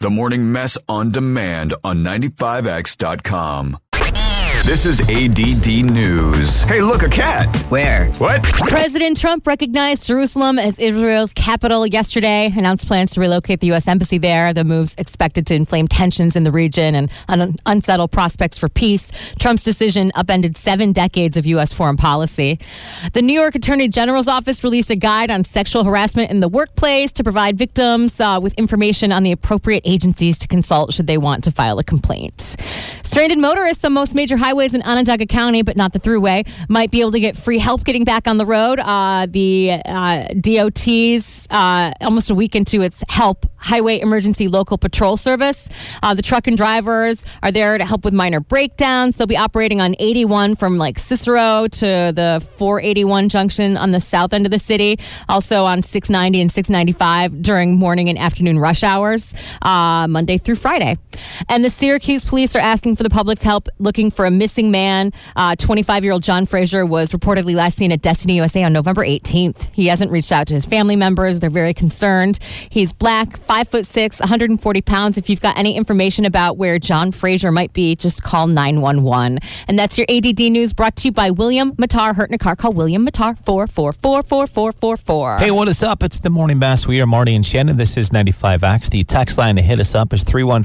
The Morning Mess on demand on 95X.com. This is ADD News. Hey, look, a cat. Where? What? President Trump recognized Jerusalem as Israel's capital yesterday, announced plans to relocate the U.S. embassy there. The move's expected to inflame tensions in the region and unsettle prospects for peace. Trump's decision upended 7 decades of U.S. foreign policy. The New York Attorney General's office released a guide on sexual harassment in the workplace to provide victims with information on the appropriate agencies to consult should they want to file a complaint. Stranded motorists on most major highways in Onondaga County, but not the Thruway, might be able to get free help getting back on the road. The DOT's almost a week into its HELP, Highway Emergency Local Patrol Service. The truck and drivers are there to help with minor breakdowns. They'll be operating on 81 from like Cicero to the 481 junction on the south end of the city. Also on 690 and 695 during morning and afternoon rush hours, Monday through Friday. And the Syracuse police are asking for the public's help looking for a missing man. 25-year-old John Fraser was reportedly last seen at Destiny USA on November 18th. He hasn't reached out to his family members. They're very concerned. He's black, 5'6", 140 pounds. If you've got any information about where John Fraser might be, just call 911. And that's your ADD News brought to you by William Matar. Hurt in a car, call William Matar, 444-4444. Hey, what is up? It's the Morning Mess. We are Marty and Shannon. This is 95X. The text line to hit us up is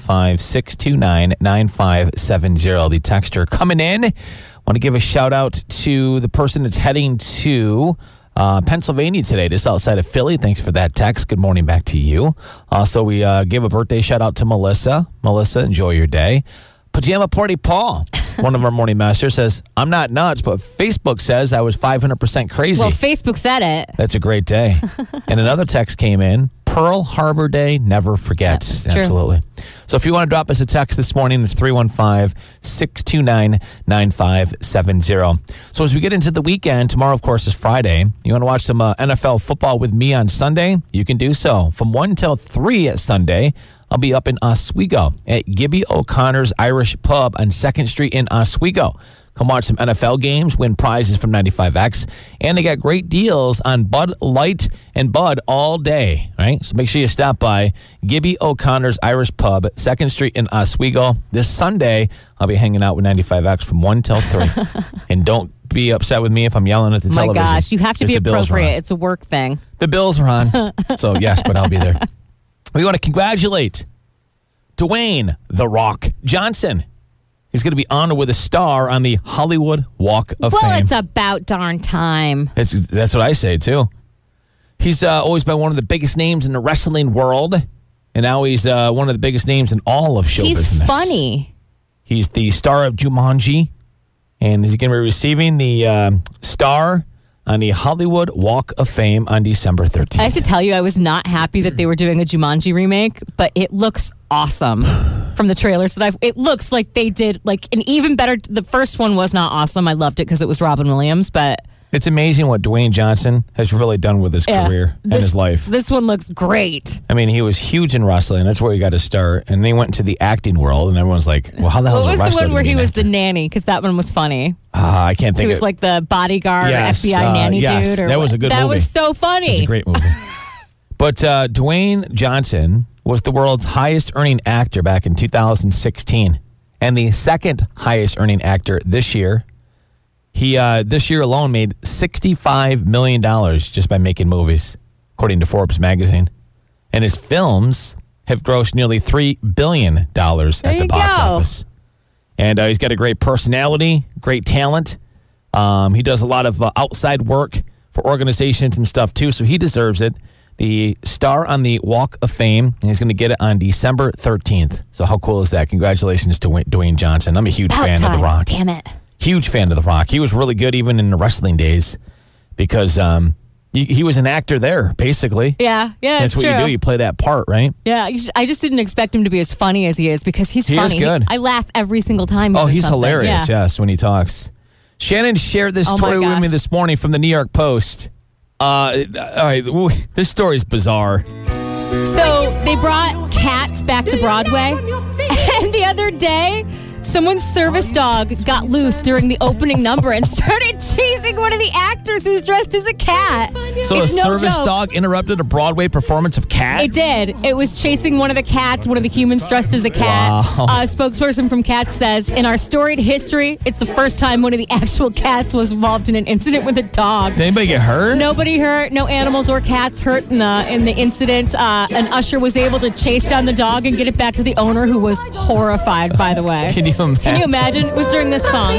315-629-9570. The texter coming in. Want to give a shout out to the person that's heading to Pennsylvania today, just outside of Philly. Thanks for that text. Good morning back to you. Also, we gave a birthday shout out to Melissa. Melissa, enjoy your day. Pajama Party Paul, one of our morning masters, says, I'm not nuts, but Facebook says I was 500% crazy. Well, Facebook said it. That's a great day. And another text came in. Pearl Harbor Day, never forget. Yep, absolutely. True. So if you want to drop us a text this morning, it's 315-629-9570. So as we get into the weekend, tomorrow, of course, is Friday. You want to watch some NFL football with me on Sunday? You can do so. From 1 till 3 at Sunday, I'll be up in Oswego at Gibby O'Connor's Irish Pub on 2nd Street in Oswego. Come watch some NFL games, win prizes from 95X, and they got great deals on Bud Light and Bud all day, right? So make sure you stop by Gibby O'Connor's Irish Pub, 2nd Street in Oswego. This Sunday, I'll be hanging out with 95X from 1 till 3. And don't be upset with me if I'm yelling at the television. My gosh, you have to be appropriate. It's a work thing. The Bills are on. So, yes, but I'll be there. We want to congratulate Dwayne "The Rock" Johnson. He's going to be honored with a star on the Hollywood Walk of Fame. Well, it's about darn time. That's what I say, too. He's always been one of the biggest names in the wrestling world, and now he's one of the biggest names in all of show business. He's funny. He's the star of Jumanji, and he's going to be receiving the star on the Hollywood Walk of Fame on December 13th. I have to tell you, I was not happy that they were doing a Jumanji remake, but it looks awesome from the trailers that it looks like they did like an even better. The first one was not awesome. I loved it because it was Robin Williams, but it's amazing what Dwayne Johnson has really done with his career and his life. This one looks great. I mean, he was huge in wrestling. That's where he got his start. And then he went into the acting world, and everyone's like, well, how the hell is a wrestler? What was the one where he was the nanny? Because that one was funny. I can't think of it. He was like the bodyguard or FBI nanny dude. Or that was a good movie. That was so funny. It was a great movie. But Dwayne Johnson was the world's highest earning actor back in 2016 and the second highest earning actor this year. He this year alone made $65 million just by making movies, according to Forbes magazine. And his films have grossed nearly $3 billion at the box office. And he's got a great personality, great talent. He does a lot of outside work for organizations and stuff, too, so he deserves it. The star on the Walk of Fame, and he's going to get it on December 13th. So how cool is that? Congratulations to Dwayne Johnson. I'm a huge fan of The Rock. Damn it. Huge fan of The Rock. He was really good even in the wrestling days because he was an actor there, basically. Yeah, that's what true. you do. You play that part, right? Yeah, I just didn't expect him to be as funny as he is because he's funny. He is good. I laugh every single time. He's hilarious, yes, when he talks. Shannon shared this story with me this morning from the New York Post. All right, this story is bizarre. So they brought Cats back to Broadway, and the other day, Someone's service dog got loose during the opening number and started chasing one of the actors who's dressed as a cat. So It's a no service joke. dog interrupted a Broadway performance of Cats? It did. It was chasing one of the cats, one of the humans dressed as a cat. Wow. A spokesperson from Cats says, in our storied history, it's the first time one of the actual cats was involved in an incident with a dog. Did anybody get hurt? Nobody hurt. No animals or cats hurt in the incident. An usher was able to chase down the dog and get it back to the owner, who was horrified, by the way. Can you imagine? Can you imagine? It was during this song.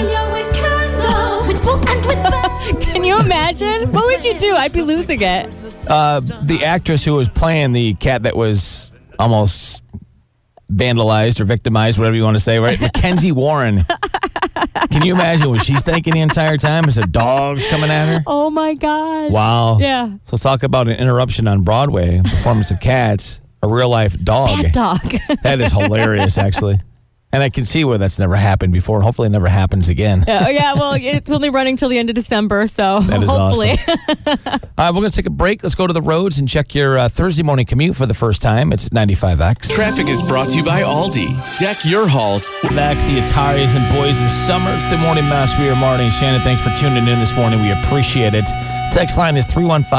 Can you imagine? What would you do? I'd be losing it. The actress who was playing the cat that was almost vandalized or victimized, whatever you want to say, right? Mackenzie Warren. Can you imagine what she's thinking the entire time as the dog's coming at her? Oh my gosh. Wow. Yeah. So let's talk about an interruption on Broadway, performance of Cats, a real life dog. Cat dog. That is hilarious, actually. And I can see where that's never happened before. Hopefully it never happens again. Yeah, well, it's only running till the end of December, so That is hopefully. awesome. We're going to take a break. Let's go to the roads and check your Thursday morning commute for the first time. It's 95X. Traffic is brought to you by Aldi. Deck your halls. Max, the Ataris and Boys of Summer. It's the Morning Mass. We are Marty and Shannon. Thanks for tuning in this morning. We appreciate it. Text line is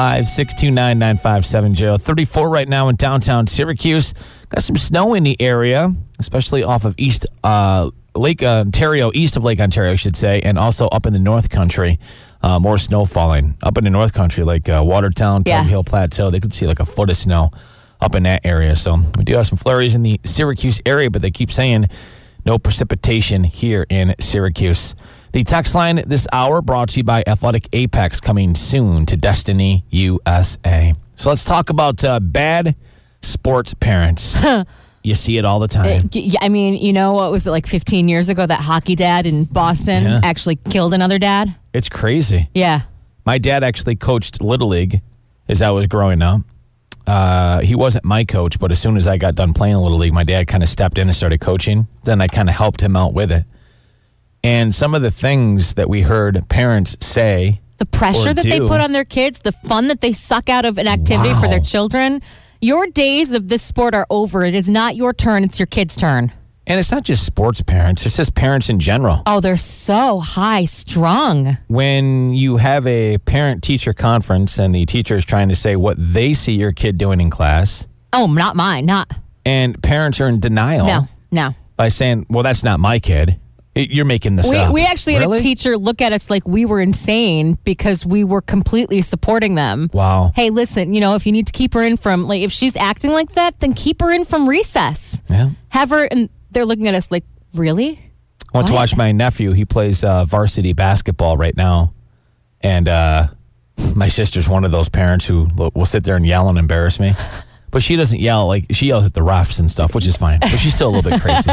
315-629-9570. 34 right now in downtown Syracuse. Got some snow in the area, especially off of Lake Ontario, east of Lake Ontario, I should say, and also up in the North Country. More snow falling. Up in the North Country, like Watertown, Tug Hill Plateau, they could see like a foot of snow up in that area. So we do have some flurries in the Syracuse area, but they keep saying no precipitation here in Syracuse. The text line this hour brought to you by Athletic Apex, coming soon to Destiny USA. So let's talk about bad sports parents. You see it all the time. I mean, you know, what was it, like 15 years ago, that hockey dad in Boston actually killed another dad? It's crazy. Yeah. My dad actually coached Little League as I was growing up. He wasn't my coach, but as soon as I got done playing Little League, my dad kind of stepped in and started coaching. Then I kind of helped him out with it. And some of the things that we heard parents say, the pressure or that they do. put on their kids, the fun that they suck out of an activity for their children. Your days of this sport are over. It is not your turn. It's your kid's turn. and it's not just sports parents, it's just parents in general. Oh, they're so high strung. When you have a parent-teacher conference and the teacher is trying to say what they see your kid doing in class. Oh, not mine. Not. And parents are in denial. No. By saying, well, that's not my kid. You're making this up. We actually had a teacher look at us like we were insane because we were completely supporting them. Wow. Hey, listen, if you need to keep her in from, if she's acting like that, then keep her in from recess. Yeah. Have her, and they're looking at us like, really? I went to What? watch my nephew. He plays varsity basketball right now. And my sister's one of those parents who will sit there and yell and embarrass me. But she doesn't yell. She yells at the refs and stuff, which is fine. But she's still a little bit crazy.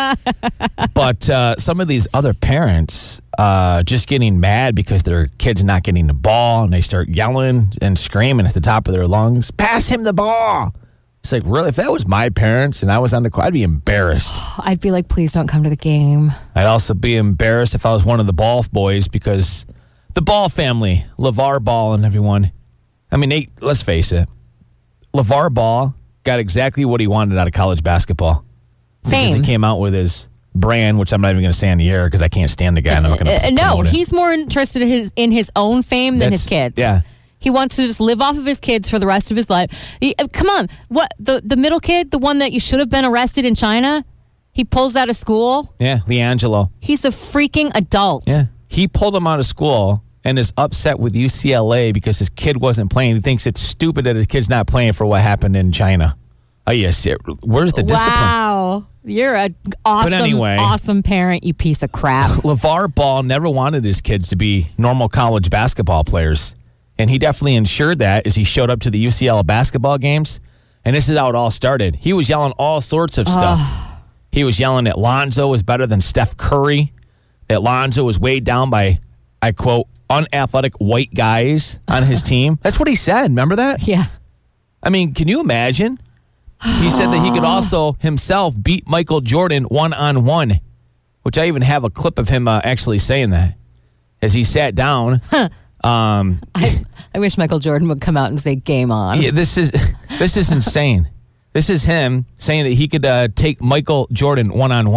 But some of these other parents just getting mad because their kid's not getting the ball, and they start yelling and screaming at the top of their lungs, pass him the ball. It's like, really? If that was my parents and I was on the court, I'd be embarrassed. I'd be like, please don't come to the game. I'd also be embarrassed if I was one of the Ball boys because the Ball family, LeVar Ball and everyone, let's face it, LeVar Ball got exactly what he wanted out of college basketball. Fame. Because he came out with his brand, which I'm not even going to say on the air because I can't stand the guy and I'm not going to No, promote it. he's more interested in his own fame than his kids. Yeah. He wants to just live off of his kids for the rest of his life. Come on. What, the middle kid, the one that you should have been arrested in China, he pulls out of school. Yeah, LiAngelo. He's a freaking adult. Yeah. He pulled him out of school and is upset with UCLA because his kid wasn't playing. He thinks it's stupid that his kid's not playing for what happened in China. Oh, yes. Where's the discipline? Wow. You're an awesome parent, you piece of crap. LeVar Ball never wanted his kids to be normal college basketball players. And he definitely ensured that as he showed up to the UCLA basketball games. And this is how it all started. He was yelling all sorts of stuff. He was yelling that Lonzo was better than Steph Curry, that Lonzo was weighed down by, I quote, unathletic white guys on his team. That's what he said. Remember that? Yeah. Can you imagine? He said that he could also himself beat Michael Jordan one-on-one, which I even have a clip of him actually saying that as he sat down. I wish Michael Jordan would come out and say game on. Yeah, this is insane. This is him saying that he could take Michael Jordan one-on-one.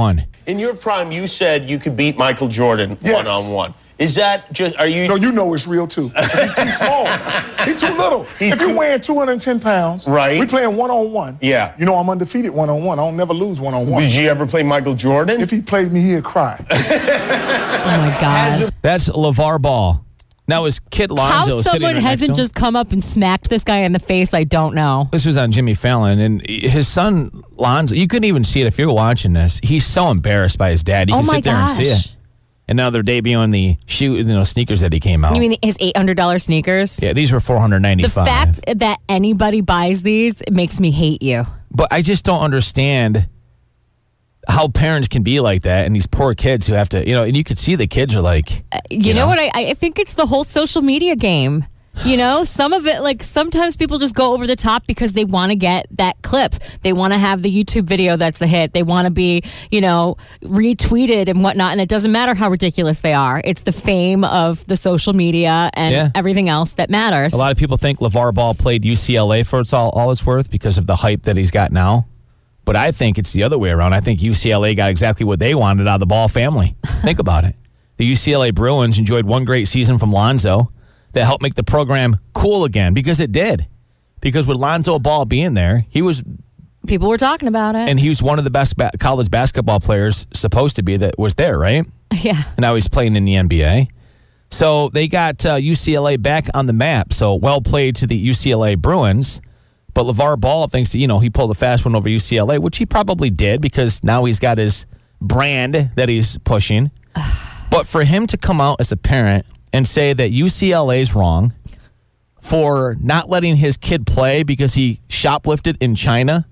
In your prime, you said you could beat Michael Jordan Yes. one-on-one. Is that just, are you... No, you know it's real, too. He's too small. He's too little. If you're weighing 210 pounds, Right. we playing one-on-one. Yeah. You know I'm undefeated one-on-one. I don't never lose one-on-one. Did you ever play Michael Jordan? If he played me, he'd cry. Oh my God. That's LeVar Ball. Now, is Kid Lonzo How sitting someone right next to hasn't him? just come up and smacked this guy in the face, I don't know. This was on Jimmy Fallon, and his son, Lonzo, you couldn't even see it if you were watching this. He's so embarrassed by his dad. You can my sit there and see gosh. it. And now they're debuting the sneakers that he came out. You mean his $800 sneakers? Yeah, these were $495. The fact that anybody buys these, it makes me hate you. But I just don't understand how parents can be like that, and these poor kids who have to, and you could see the kids are like, You know what? I think it's the whole social media game. Some of it, like sometimes people just go over the top because they want to get that clip. They want to have the YouTube video that's the hit. They want to be, retweeted and whatnot. And it doesn't matter how ridiculous they are. It's the fame of the social media and everything else that matters. A lot of people think LeVar Ball played UCLA for all it's worth because of the hype that he's got now. But I think it's the other way around. I think UCLA got exactly what they wanted out of the Ball family. Think about it. The UCLA Bruins enjoyed one great season from Lonzo that helped make the program cool again, because it did. Because with Lonzo Ball being there, People were talking about it. and he was one of the best college basketball players supposed to be that was there, right? Yeah. And now he's playing in the NBA. So they got UCLA back on the map. So well played to the UCLA Bruins. But LeVar Ball thinks that, he pulled a fast one over UCLA, which he probably did because now he's got his brand that he's pushing. But for him to come out as a parent and say that UCLA is wrong for not letting his kid play because he shoplifted in China,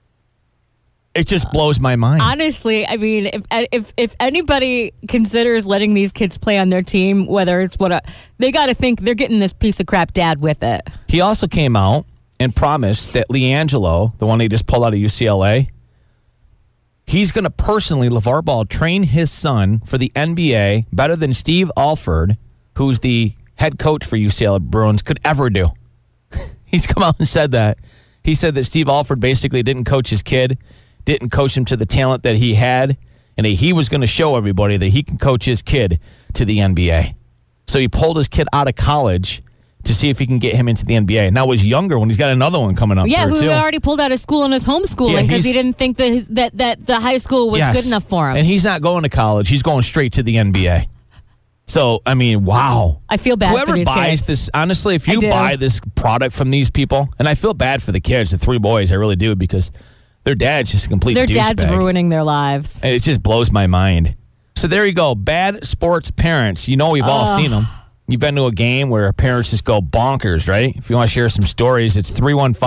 it just blows my mind. Honestly, I mean, if anybody considers letting these kids play on their team, whether it's they got to think they're getting this piece of crap dad with it. He also came out and promised that LiAngelo, the one he just pulled out of UCLA, he's going to personally, LeVar Ball, train his son for the NBA better than Steve Alford, who's the head coach for UCLA Bruins, could ever do. He's come out and said that. He said that Steve Alford basically didn't coach his kid, didn't coach him to the talent that he had, and he was going to show everybody that he can coach his kid to the NBA. So he pulled his kid out of college to see if he can get him into the NBA. Now he's younger when he's got another one coming up. Yeah, for who too. already pulled out of school and is homeschooling because he didn't think that the high school was good enough for him. And he's not going to college. He's going straight to the NBA. So, I mean, wow. I feel bad Whoever for these buys kids. this, honestly, if you I do. buy this product from these people, and I feel bad for the kids, the three boys, I really do, because their dad's just a complete Their dad's douchebag. ruining their lives. And it just blows my mind. So there you go. Bad sports parents. We've all seen them. You've been to a game where parents just go bonkers, right? If you want to share some stories, it's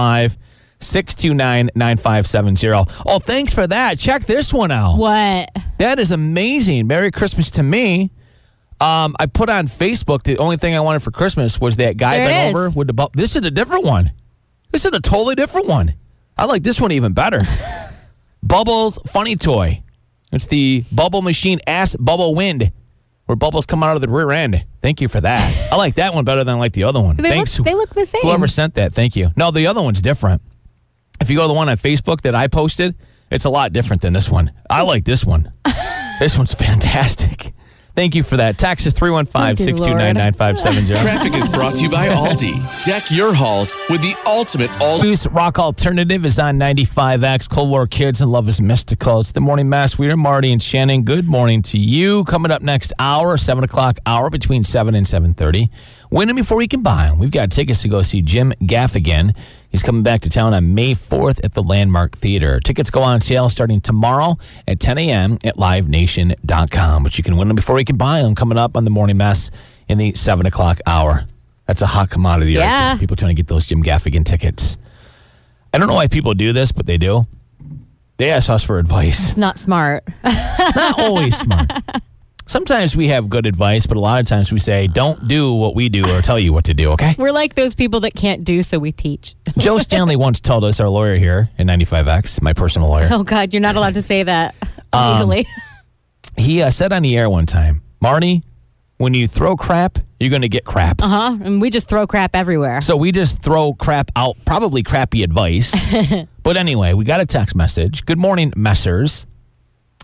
315-629-9570. Oh, thanks for that. Check this one out. What? That is amazing. Merry Christmas to me. I put on Facebook the only thing I wanted for Christmas was that guy There it bent is. over with the bubble. This is a different one. This is a totally different one. I like this one even better. Bubbles Funny Toy. It's the Bubble Machine Ass Bubble Wind, where bubbles come out of the rear end. Thank you for that. I like that one better than I like the other one. They look the same. Whoever sent that, thank you. No, the other one's different. If you go to the one on Facebook that I posted, it's a lot different than this one. I like this one. This one's fantastic. Thank you for that. Text is 315-629-9570. Traffic is brought to you by Aldi. Deck your halls with the ultimate Aldi. Boost Rock Alternative is on 95X. Cold War Kids and Love is Mystical. It's the Morning Mass. We are Marty and Shannon. Good morning to you. Coming up next hour, 7 o'clock hour, between 7 and 7:30. Win them before you can buy them. We've got tickets to go see Jim Gaffigan. He's coming back to town on May 4th at the Landmark Theater. Tickets go on sale starting tomorrow at 10 a.m. at livenation.com. But you can win them before you can buy them. Coming up on the Morning Mess in the 7 o'clock hour. That's a hot commodity right Yeah. there. People trying to get those Jim Gaffigan tickets. I don't know why people do this, but they do. They ask us for advice. It's not smart. Not always smart. Sometimes we have good advice, but a lot of times we say, don't do what we do or tell you what to do, okay? We're like those people that can't do, so we teach. Joe Stanley once told us, our lawyer here in 95X, my personal lawyer, Oh, God, you're not allowed to say that legally. he said on the air one time, Marty, when you throw crap, you're going to get crap. And we just throw crap everywhere. So we just throw crap out, probably crappy advice. But anyway, we got a text message. Good morning, messers.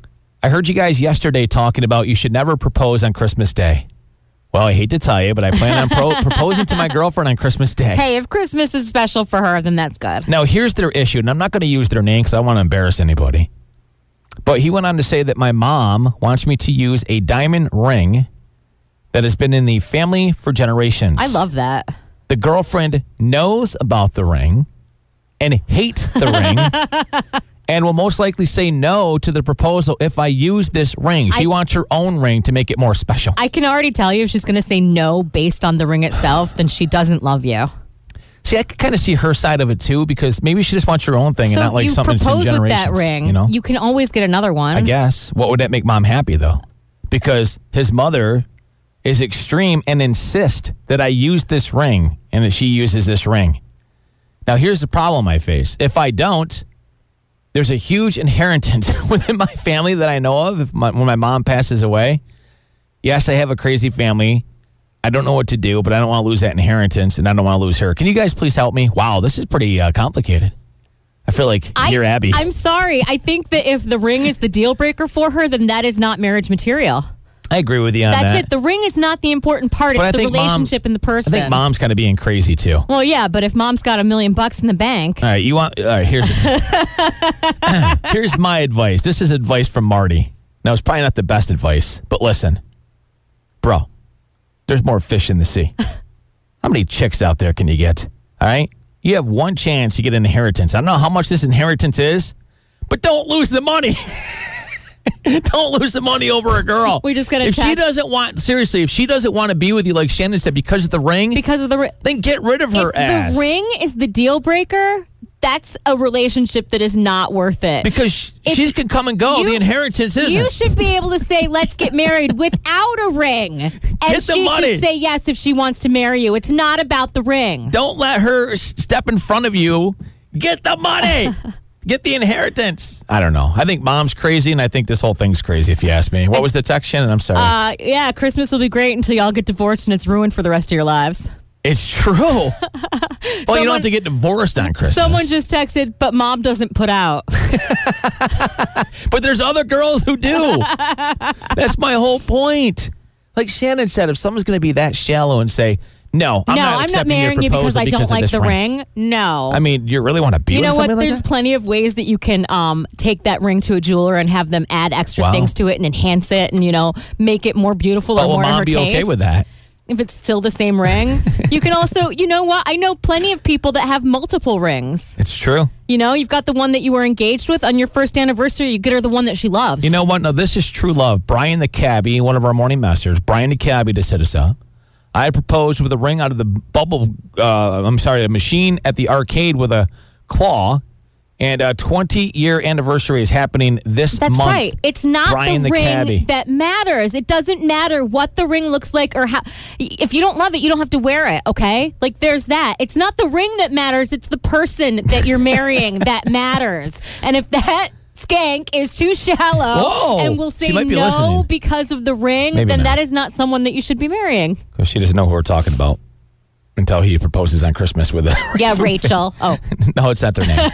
I heard you guys yesterday talking about you should never propose on Christmas Day. Well, I hate to tell you, but I plan on proposing to my girlfriend on Christmas Day. Hey, if Christmas is special for her, then that's good. Now, here's their issue, and I'm not going to use their name because I don't want to embarrass anybody. But he went on to say that my mom wants me to use a diamond ring that has been in the family for generations. I love that. The girlfriend knows about the ring and hates the ring and will most likely say no to the proposal if I use this ring. She wants her own ring to make it more special. I can already tell you if she's going to say no based on the ring itself, then she doesn't love you. See, I could kind of see her side of it too, because maybe she just wants her own thing and not like something that's in propose generations. with that ring. You know? You can always get another one. I guess. What would that make mom happy though? Because his mother is extreme and insists that I use this ring and that she uses this ring. Now, here's the problem I face. If I don't, there's a huge inheritance within my family that I know of when my mom passes away. Yes, I have a crazy family. I don't know what to do, but I don't want to lose that inheritance, and I don't want to lose her. Can you guys please help me? Wow, this is pretty complicated. I feel like you're Abby. I'm sorry. I think that if the ring is the deal breaker for her, then that is not marriage material. I agree with you on that. That's it. The ring is not the important part. But it's the relationship and the person. I think mom's kind of being crazy too. Well, yeah, but if mom's got $1 million in the bank. All right, here's my advice. This is advice from Marty. Now, it's probably not the best advice, but listen. Bro, there's more fish in the sea. How many chicks out there can you get? All right? You have one chance to get an inheritance. I don't know how much this inheritance is, but don't lose the money. Don't lose the money over a girl. We just got to if she doesn't want to be with you, like Shannon said, because of the ring, then get rid of her ass. If the ring is the deal breaker, that's a relationship that is not worth it. Because she can come and go. The inheritance isn't. You should be able to say, let's get married without a ring. And get the money. Should say yes if she wants to marry you. It's not about the ring. Don't let her step in front of you. Get the money. Get the inheritance. I don't know. I think mom's crazy, and I think this whole thing's crazy, if you ask me. What was the text, Shannon? I'm sorry. Yeah, Christmas will be great until y'all get divorced, and it's ruined for the rest of your lives. It's true. Well, you don't have to get divorced on Christmas. Someone just texted, but mom doesn't put out. But there's other girls who do. That's my whole point. Like Shannon said, if someone's going to be that shallow and say, no, I'm not marrying you because I don't like the ring. No. I mean, you really want to be with somebody like that? You know what? There's plenty of ways that you can take that ring to a jeweler and have them add extra things to it and enhance it and, make it more beautiful or more in her taste. Will mom be okay with that? If it's still the same ring. You can also, you know what? I know plenty of people that have multiple rings. It's true. You've got the one that you were engaged with on your first anniversary. You get her the one that she loves. You know what? No, this is true love. Brian the cabbie, one of our morning masters, Brian the cabbie, just hit us up. I proposed with a ring out of the a machine at the arcade with a claw. And a 20-year anniversary is happening this month. That's right. It's not Brian the ring cabbie. that matters. It doesn't matter what the ring looks like or how. If you don't love it, you don't have to wear it, okay? Like, there's that. It's not the ring that matters. It's the person that you're marrying that matters. And if that skank is too shallow and will say no listening. Because of the ring, then that is not someone that you should be marrying. Because she doesn't know who we're talking about until he proposes on Christmas with her. Yeah, Rachel. Oh. No, it's not their name.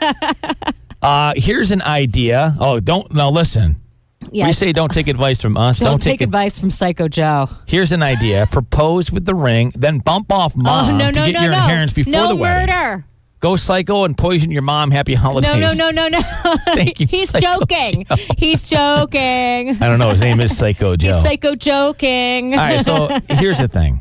Here's an idea. Listen. Yeah. We say don't take advice from us. Don't take advice from Psycho Joe. Here's an idea. Propose with the ring, then bump off mom to get your inheritance before the wedding. No murder. Go psycho and poison your mom. Happy holidays. No. Thank you. He's joking. He's joking. I don't know. His name is Psycho Joe. He's psycho joking. All right, so here's the thing.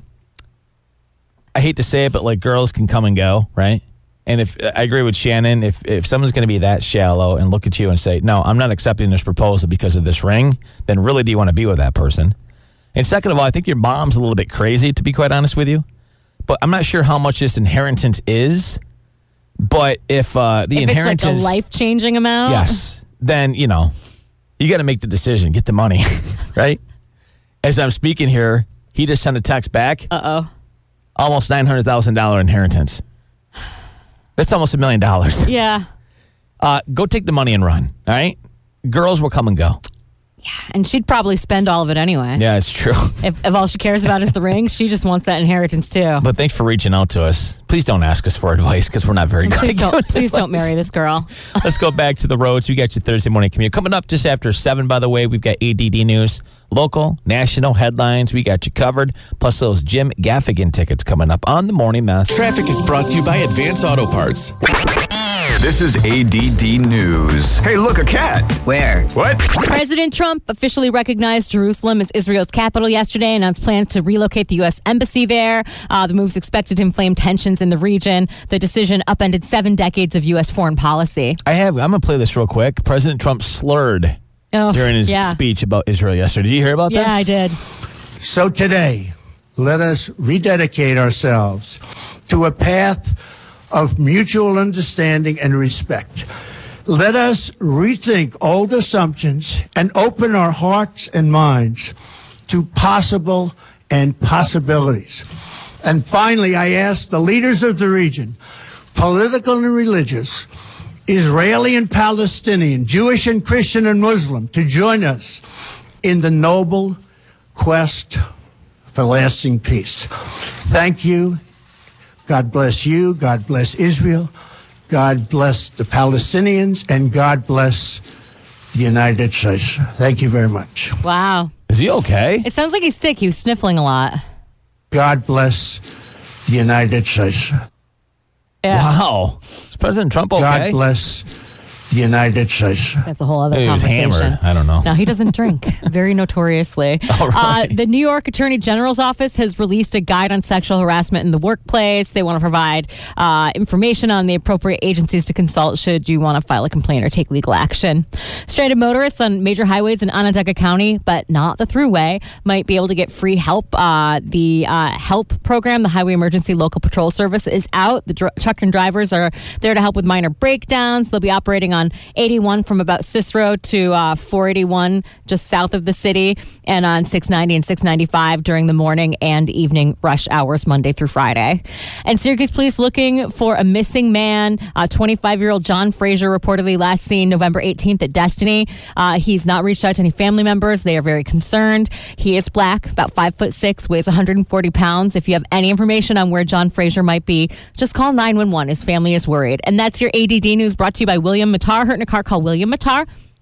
I hate to say it, but like girls can come and go, right? And if I agree with Shannon, if someone's going to be that shallow and look at you and say, no, I'm not accepting this proposal because of this ring, then really do you want to be with that person? And second of all, I think your mom's a little bit crazy, to be quite honest with you. But I'm not sure how much this inheritance is. But if inheritance, it's like a life-changing amount, yes, then you got to make the decision, get the money, right? As I'm speaking here, he just sent a text back. Almost $900,000 inheritance. That's almost $1 million. Yeah. Go take the money and run. All right. Girls will come and go. Yeah. And she'd probably spend all of it anyway. Yeah, it's true. If all she cares about is the ring, she just wants that inheritance too. But thanks for reaching out to us. Please don't ask us for advice because we're not very good. Please don't marry this girl. Let's go back to the roads. We got your Thursday morning commute. Coming up just after 7, by the way, we've got ADD News. Local, national headlines. We got you covered. Plus those Jim Gaffigan tickets coming up on the Morning Mess. Traffic is brought to you by Advance Auto Parts. This is ADD News. Hey, look, a cat. Where? What? President Trump officially recognized Jerusalem as Israel's capital yesterday, announced plans to relocate the U.S. embassy there. The move's expected to inflame tensions in the region. The decision upended 7 decades of U.S. foreign policy. I'm going to play this real quick. President Trump slurred during his speech about Israel yesterday. Did you hear about this? Yeah, I did. So today, let us rededicate ourselves to a path of mutual understanding and respect. Let us rethink old assumptions and open our hearts and minds to possible and possibilities. And finally, I ask the leaders of the region, political and religious, Israeli and Palestinian, Jewish and Christian and Muslim, to join us in the noble quest for lasting peace. Thank you. God bless you. God bless Israel. God bless the Palestinians. And God bless the United States. Thank you very much. Wow. Is he okay? It sounds like he's sick. He was sniffling a lot. God bless the United States. Yeah. Wow. Is President Trump okay? God bless the United States. That's a whole other He was conversation. hammered. I don't know. No, he doesn't drink, very notoriously. All right. The New York Attorney General's office has released a guide on sexual harassment in the workplace. They want to provide information on the appropriate agencies to consult should you want to file a complaint or take legal action. Stranded motorists on major highways in Onondaga County, but not the Thruway, might be able to get free help. The HELP program, the Highway Emergency Local Patrol Service, is out. The truck and drivers are there to help with minor breakdowns. They'll be operating on 81 from about Cicero to 481 just south of the city, and on 690 and 695 during the morning and evening rush hours Monday through Friday. And Syracuse police looking for a missing man. 25-year-old John Frazier reportedly last seen November 18th at Destiny. He's not reached out to any family members. They are very concerned. He is black, about 5'6", weighs 140 pounds. If you have any information on where John Frazier might be, just call 911. His family is worried. And that's your ADD News, brought to you by William Matar. Hurt in a car, call William Matar,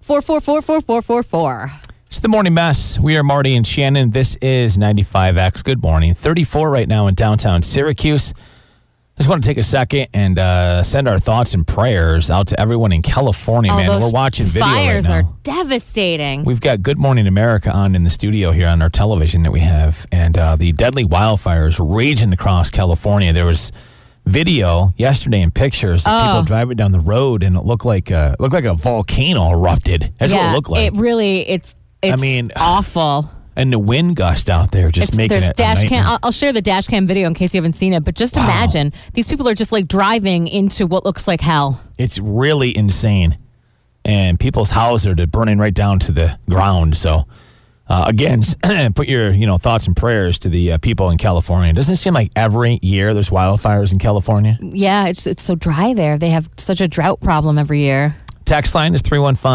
444-4444. It's the Morning Mess. We are Marty and Shannon. This is 95X. Good morning. 34 right now in downtown Syracuse. I just want to take a second and send our thoughts and prayers out to everyone in California, man. Those We're watching video fires right now. are devastating. We've got Good Morning America on in the studio here on our television that we have, and the deadly wildfires raging across California. There was video yesterday and pictures of people driving down the road, and it looked like a volcano erupted. That's what it looked like. It's awful. And the wind gust out there making there's it dash a nightmare. cam. I'll share the dash cam video in case you haven't seen it. But just imagine these people are just like driving into what looks like hell. It's really insane, and people's houses are burning right down to the ground. So. Again, put your thoughts and prayers to the people in California. Doesn't it seem like every year there's wildfires in California? Yeah, it's so dry there. They have such a drought problem every year. Text line is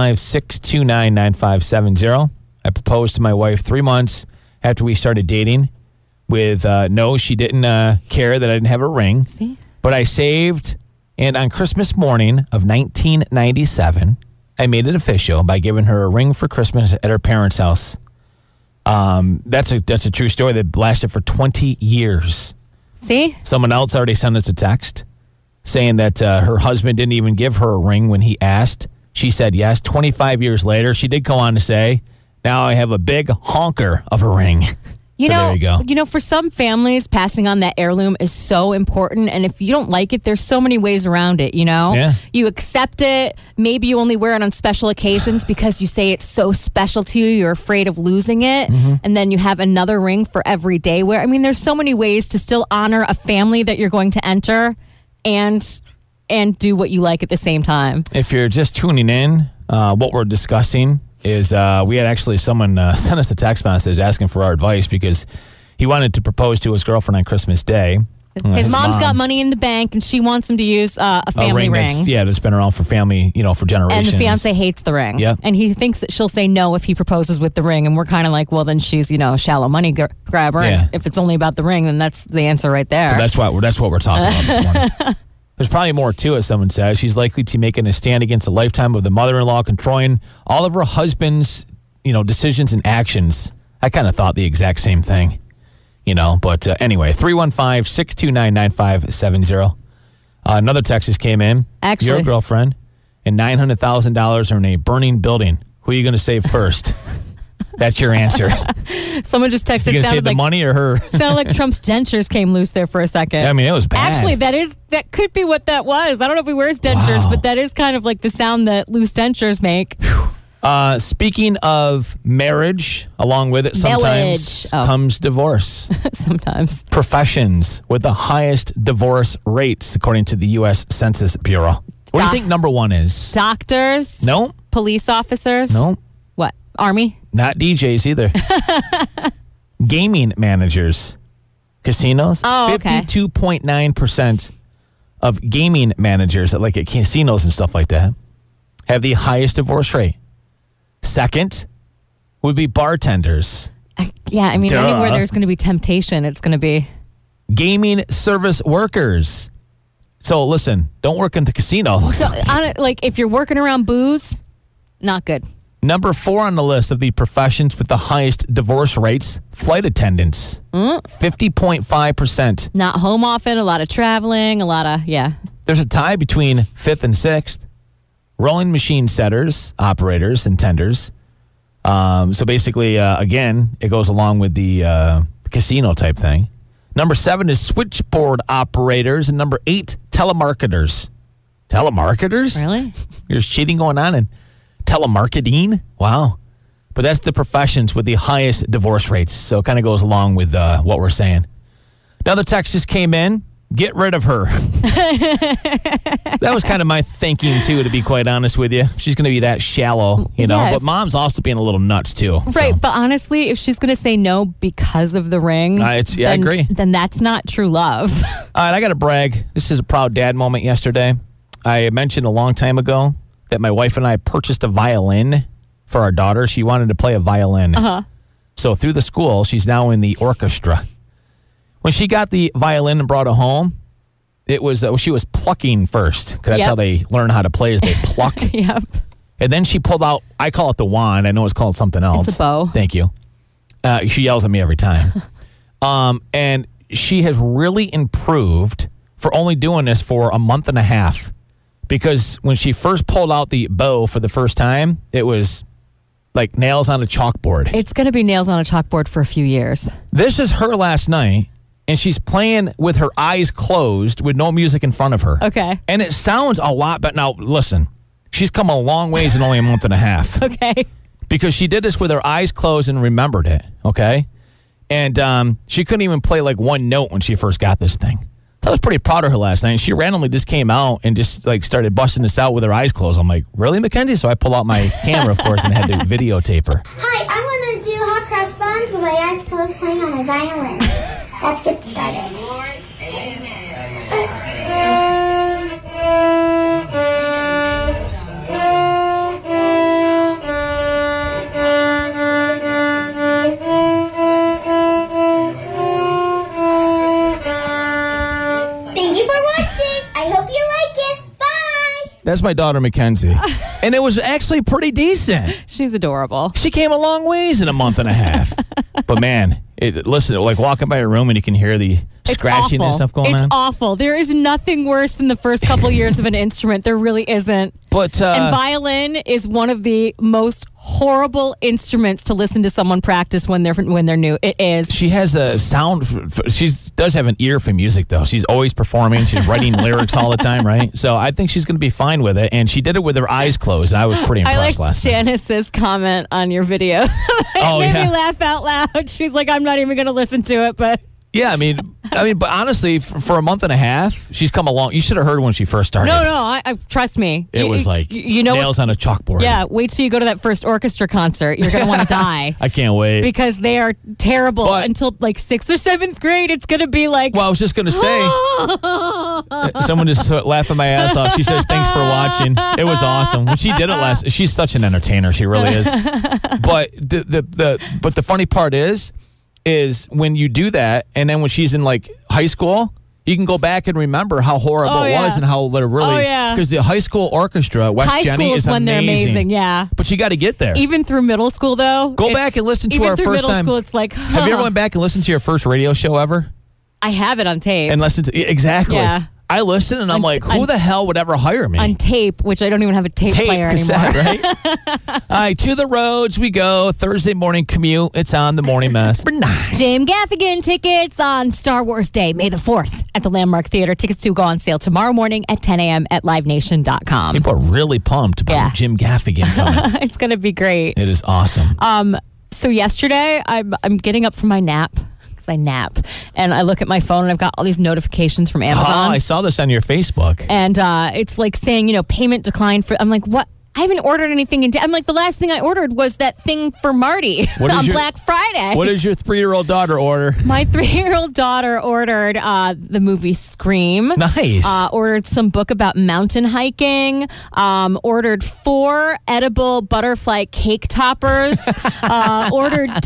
315-629-9570. I proposed to my wife 3 months after we started dating with no, she didn't care that I didn't have a ring. See? But I saved, and on Christmas morning of 1997, I made it official by giving her a ring for Christmas at her parents' house. That's a true story that lasted for 20 years. See? Someone else already sent us a text saying that her husband didn't even give her a ring when he asked. She said yes. 25 years later, she did go on to say, now I have a big honker of a ring. There you go. For some families, passing on that heirloom is so important. And if you don't like it, there's so many ways around it, Yeah. You accept it. Maybe you only wear it on special occasions because you say it's so special to you. You're afraid of losing it. Mm-hmm. And then you have another ring for every day wear. I mean, there's so many ways to still honor a family that you're going to enter and do what you like at the same time. If you're just tuning in, what we're discussing is we had actually someone send us a text message asking for our advice because he wanted to propose to his girlfriend on Christmas Day. His mom's got money in the bank, and she wants him to use a family ring. That's been around for family, for generations. And the fiance hates the ring. Yeah. And he thinks that she'll say no if he proposes with the ring. And we're kind of like, well, then she's, a shallow money grabber. Yeah. And if it's only about the ring, then that's the answer right there. So that's what we're talking about this morning. There's probably more to it, someone says. She's likely to make a stand against a lifetime of the mother-in-law controlling all of her husband's, decisions and actions. I kind of thought the exact same thing. But anyway, 315-629-9570. Another text just came in. Actually, your girlfriend and $900,000 are in a burning building. Who are you going to save first? That's your answer. Someone just texted. You going to save the money or her? Sounded like Trump's dentures came loose there for a second. I mean, it was bad. Actually, that could be what that was. I don't know if he wears dentures, but that is kind of like the sound that loose dentures make. Speaking of marriage, along with it sometimes comes divorce. Sometimes. Professions with the highest divorce rates, according to the U.S. Census Bureau. What do you think number one is? Doctors? No. Police officers? No. What? Army? Not DJs either. Gaming managers. Casinos? Oh, okay. 52.9% of gaming managers at casinos and stuff like that have the highest divorce rate. Second would be bartenders. Anywhere there's going to be temptation, it's going to be gaming service workers. So listen, don't work in the casino. So, if you're working around booze, not good. Number 4 on the list of the professions with the highest divorce rates, flight attendants. 50.5%. Not home often, a lot of traveling, There's a tie between 5th and 6th. Rolling machine setters, operators, and tenders. So basically, again, it goes along with the casino type thing. Number 7 is switchboard operators. And number 8, telemarketers. Telemarketers? Really? There's cheating going on in telemarketing? Wow. But that's the professions with the highest divorce rates. So it kind of goes along with what we're saying. Another text just came in. Get rid of her. That was kind of my thinking, too, to be quite honest with you. She's going to be that shallow, But mom's also being a little nuts, too. Right, but honestly, if she's going to say no because of the ring, I agree. Then that's not true love. All right, I got to brag. This is a proud dad moment yesterday. I mentioned a long time ago that my wife and I purchased a violin for our daughter. She wanted to play a violin. Uh-huh. So through the school, she's now in the orchestra. When she got the violin and brought it home, it was she was plucking first, because that's how they learn how to play, is they pluck. Yep. And then she pulled out, I call it the wand. I know it's called something else. It's a bow. Thank you. She yells at me every time. And she has really improved for only doing this for a month and a half. Because when she first pulled out the bow for the first time, it was like nails on a chalkboard. It's going to be nails on a chalkboard for a few years. This is her last night. And she's playing with her eyes closed with no music in front of her. Okay. And it sounds a lot, but now listen, she's come a long ways in only a month and a half. Okay. Because she did this with her eyes closed and remembered it, okay? And she couldn't even play one note when she first got this thing. So I was pretty proud of her last night. And she randomly just came out and just started busting this out with her eyes closed. I'm like, really, Mackenzie? So I pull out my camera, of course, and had to videotape her. Hi, I want to do hot cross buns with my eyes closed playing on my violin. Let's get started. Thank you for watching. I hope you like it. Bye. That's my daughter, Mackenzie. And it was actually pretty decent. She's adorable. She came a long ways in a month and a half. But man, listen, walking by her room and you can hear the scratching and stuff going on. It's awful. There is nothing worse than the first couple years of an instrument. There really isn't. But and violin is one of the most horrible instruments to listen to someone practice when they're new. It is. She has a sound. She does have an ear for music, though. She's always performing. She's writing lyrics all the time, right? So I think she's going to be fine with it. And she did it with her eyes closed. I was pretty impressed last night. I liked Janice's comment on your video. It made me laugh out loud. She's like, I'm not even going to listen to it, but Yeah, I mean, but honestly, for a month and a half, she's come along. You should have heard when she first started. No, I trust me. It was like nails on a chalkboard. Yeah, wait till you go to that first orchestra concert. You're going to want to die. I can't wait. Because they are terrible until like 6th or 7th grade. It's going to be like... Well, I was just going to say, someone just laughing my ass off. She says, thanks for watching. It was awesome. When she did it last, she's such an entertainer. She really is. But the funny part is when you do that, and then when she's in like high school, you can go back and remember how horrible it was and how really because the high school orchestra, West high Jenny, school is when amazing. They're amazing. Yeah, but you got to get there. Even through middle school, though. Go back and listen to our first middle time. School, it's like, have you ever went back and listened to your first radio show ever? I have it on tape. And listened to exactly. Yeah. I listen and I'm like, who the hell would ever hire me? On tape, which I don't even have a tape player cassette, anymore. Right? All right, to the roads we go. Thursday morning commute. It's on the morning mess. Jim Gaffigan tickets on Star Wars Day, May the 4th at the Landmark Theater. Tickets do go on sale tomorrow morning at 10 a.m. at livenation.com. People are really pumped about Jim Gaffigan coming. It's going to be great. It is awesome. So yesterday, I'm getting up from my nap. I nap and I look at my phone and I've got all these notifications from Amazon. Oh, I saw this on your Facebook. And it's like saying, payment declined for, I'm like, what? I haven't ordered anything. I'm like, the last thing I ordered was that thing for Marty on Black Friday. What does your 3-year-old daughter order? My 3-year-old daughter ordered the movie Scream. Nice. Ordered some book about mountain hiking. Ordered 4 edible butterfly cake toppers. Ordered 2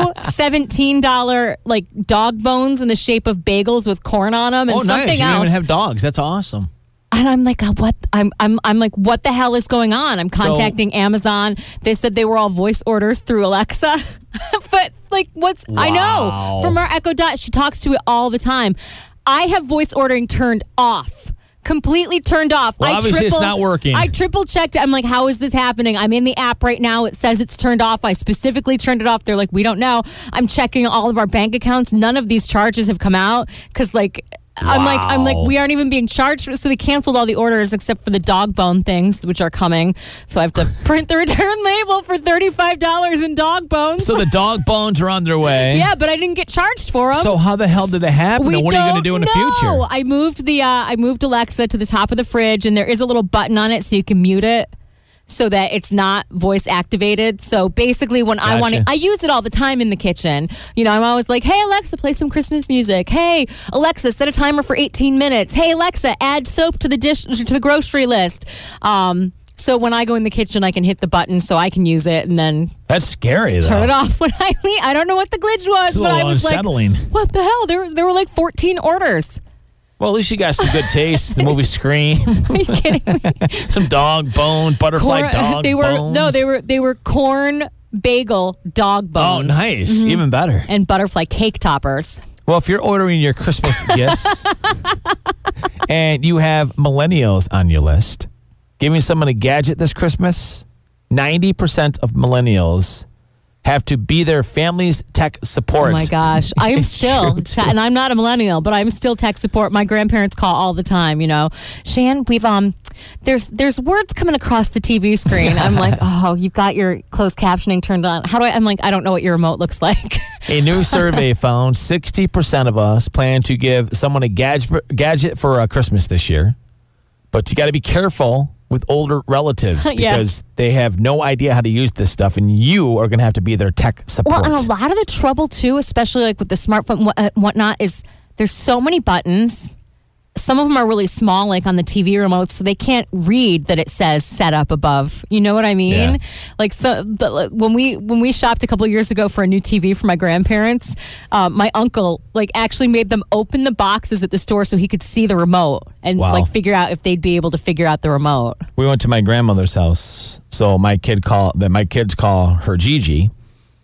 $17 like dog bones in the shape of bagels with corn on them and something nice. You else. don't even have dogs. That's awesome. And I'm like, what? I'm like, what the hell is going on? I'm contacting Amazon. They said they were all voice orders through Alexa. But like, I know from our Echo Dot, she talks to it all the time. I have voice ordering turned off. Completely turned off. Well, obviously it's not working. I triple checked it. I'm like, how is this happening? I'm in the app right now. It says it's turned off. I specifically turned it off. They're like, we don't know. I'm checking all of our bank accounts. None of these charges have come out because like, I'm like, we aren't even being charged. So they canceled all the orders except for the dog bone things, which are coming. So I have to print the return label for $35 in dog bones. So the dog bones are on their way. Yeah, but I didn't get charged for them. So how the hell did it happen? And what are you going to do in the future? I moved Alexa to the top of the fridge, and there is a little button on it so you can mute it, so that it's not voice activated. So basically when I want to, I use it all the time in the kitchen. I'm always like, hey, Alexa, play some Christmas music. Hey, Alexa, set a timer for 18 minutes. Hey, Alexa, add soap to the grocery list. So when I go in the kitchen, I can hit the button so I can use it and then that's scary, though. Turn it off when I leave. I don't know what the glitch was, but I was unsettling. Like, what the hell? There were like 14 orders. Well, at least you got some good taste. The movie Scream. Are you kidding me? Some dog bone, butterfly dog bones. No, they were corn bagel dog bones. Oh, nice. Mm-hmm. Even better. And butterfly cake toppers. Well, if you're ordering your Christmas gifts and you have millennials on your list, giving someone a gadget this Christmas, 90% of millennials have to be their family's tech support. Oh my gosh. I am still, and I'm not a millennial, but I'm still tech support. My grandparents call all the time, Shan, we've, there's words coming across the TV screen. I'm like, oh, you've got your closed captioning turned on. I'm like, I don't know what your remote looks like. A new survey found 60% of us plan to give someone a gadget for Christmas this year. But you got to be careful with older relatives because they have no idea how to use this stuff, and you are going to have to be their tech support. Well, and a lot of the trouble, too, especially like with the smartphone and whatnot, is there's so many buttons. Some of them are really small, like on the TV remotes, so they can't read that it says set up above. You know what I mean? Yeah. Like when we shopped a couple of years ago for a new TV for my grandparents, my uncle actually made them open the boxes at the store so he could see the remote and figure out if they'd be able to figure out the remote. We went to my grandmother's house, so my kids call her Gigi,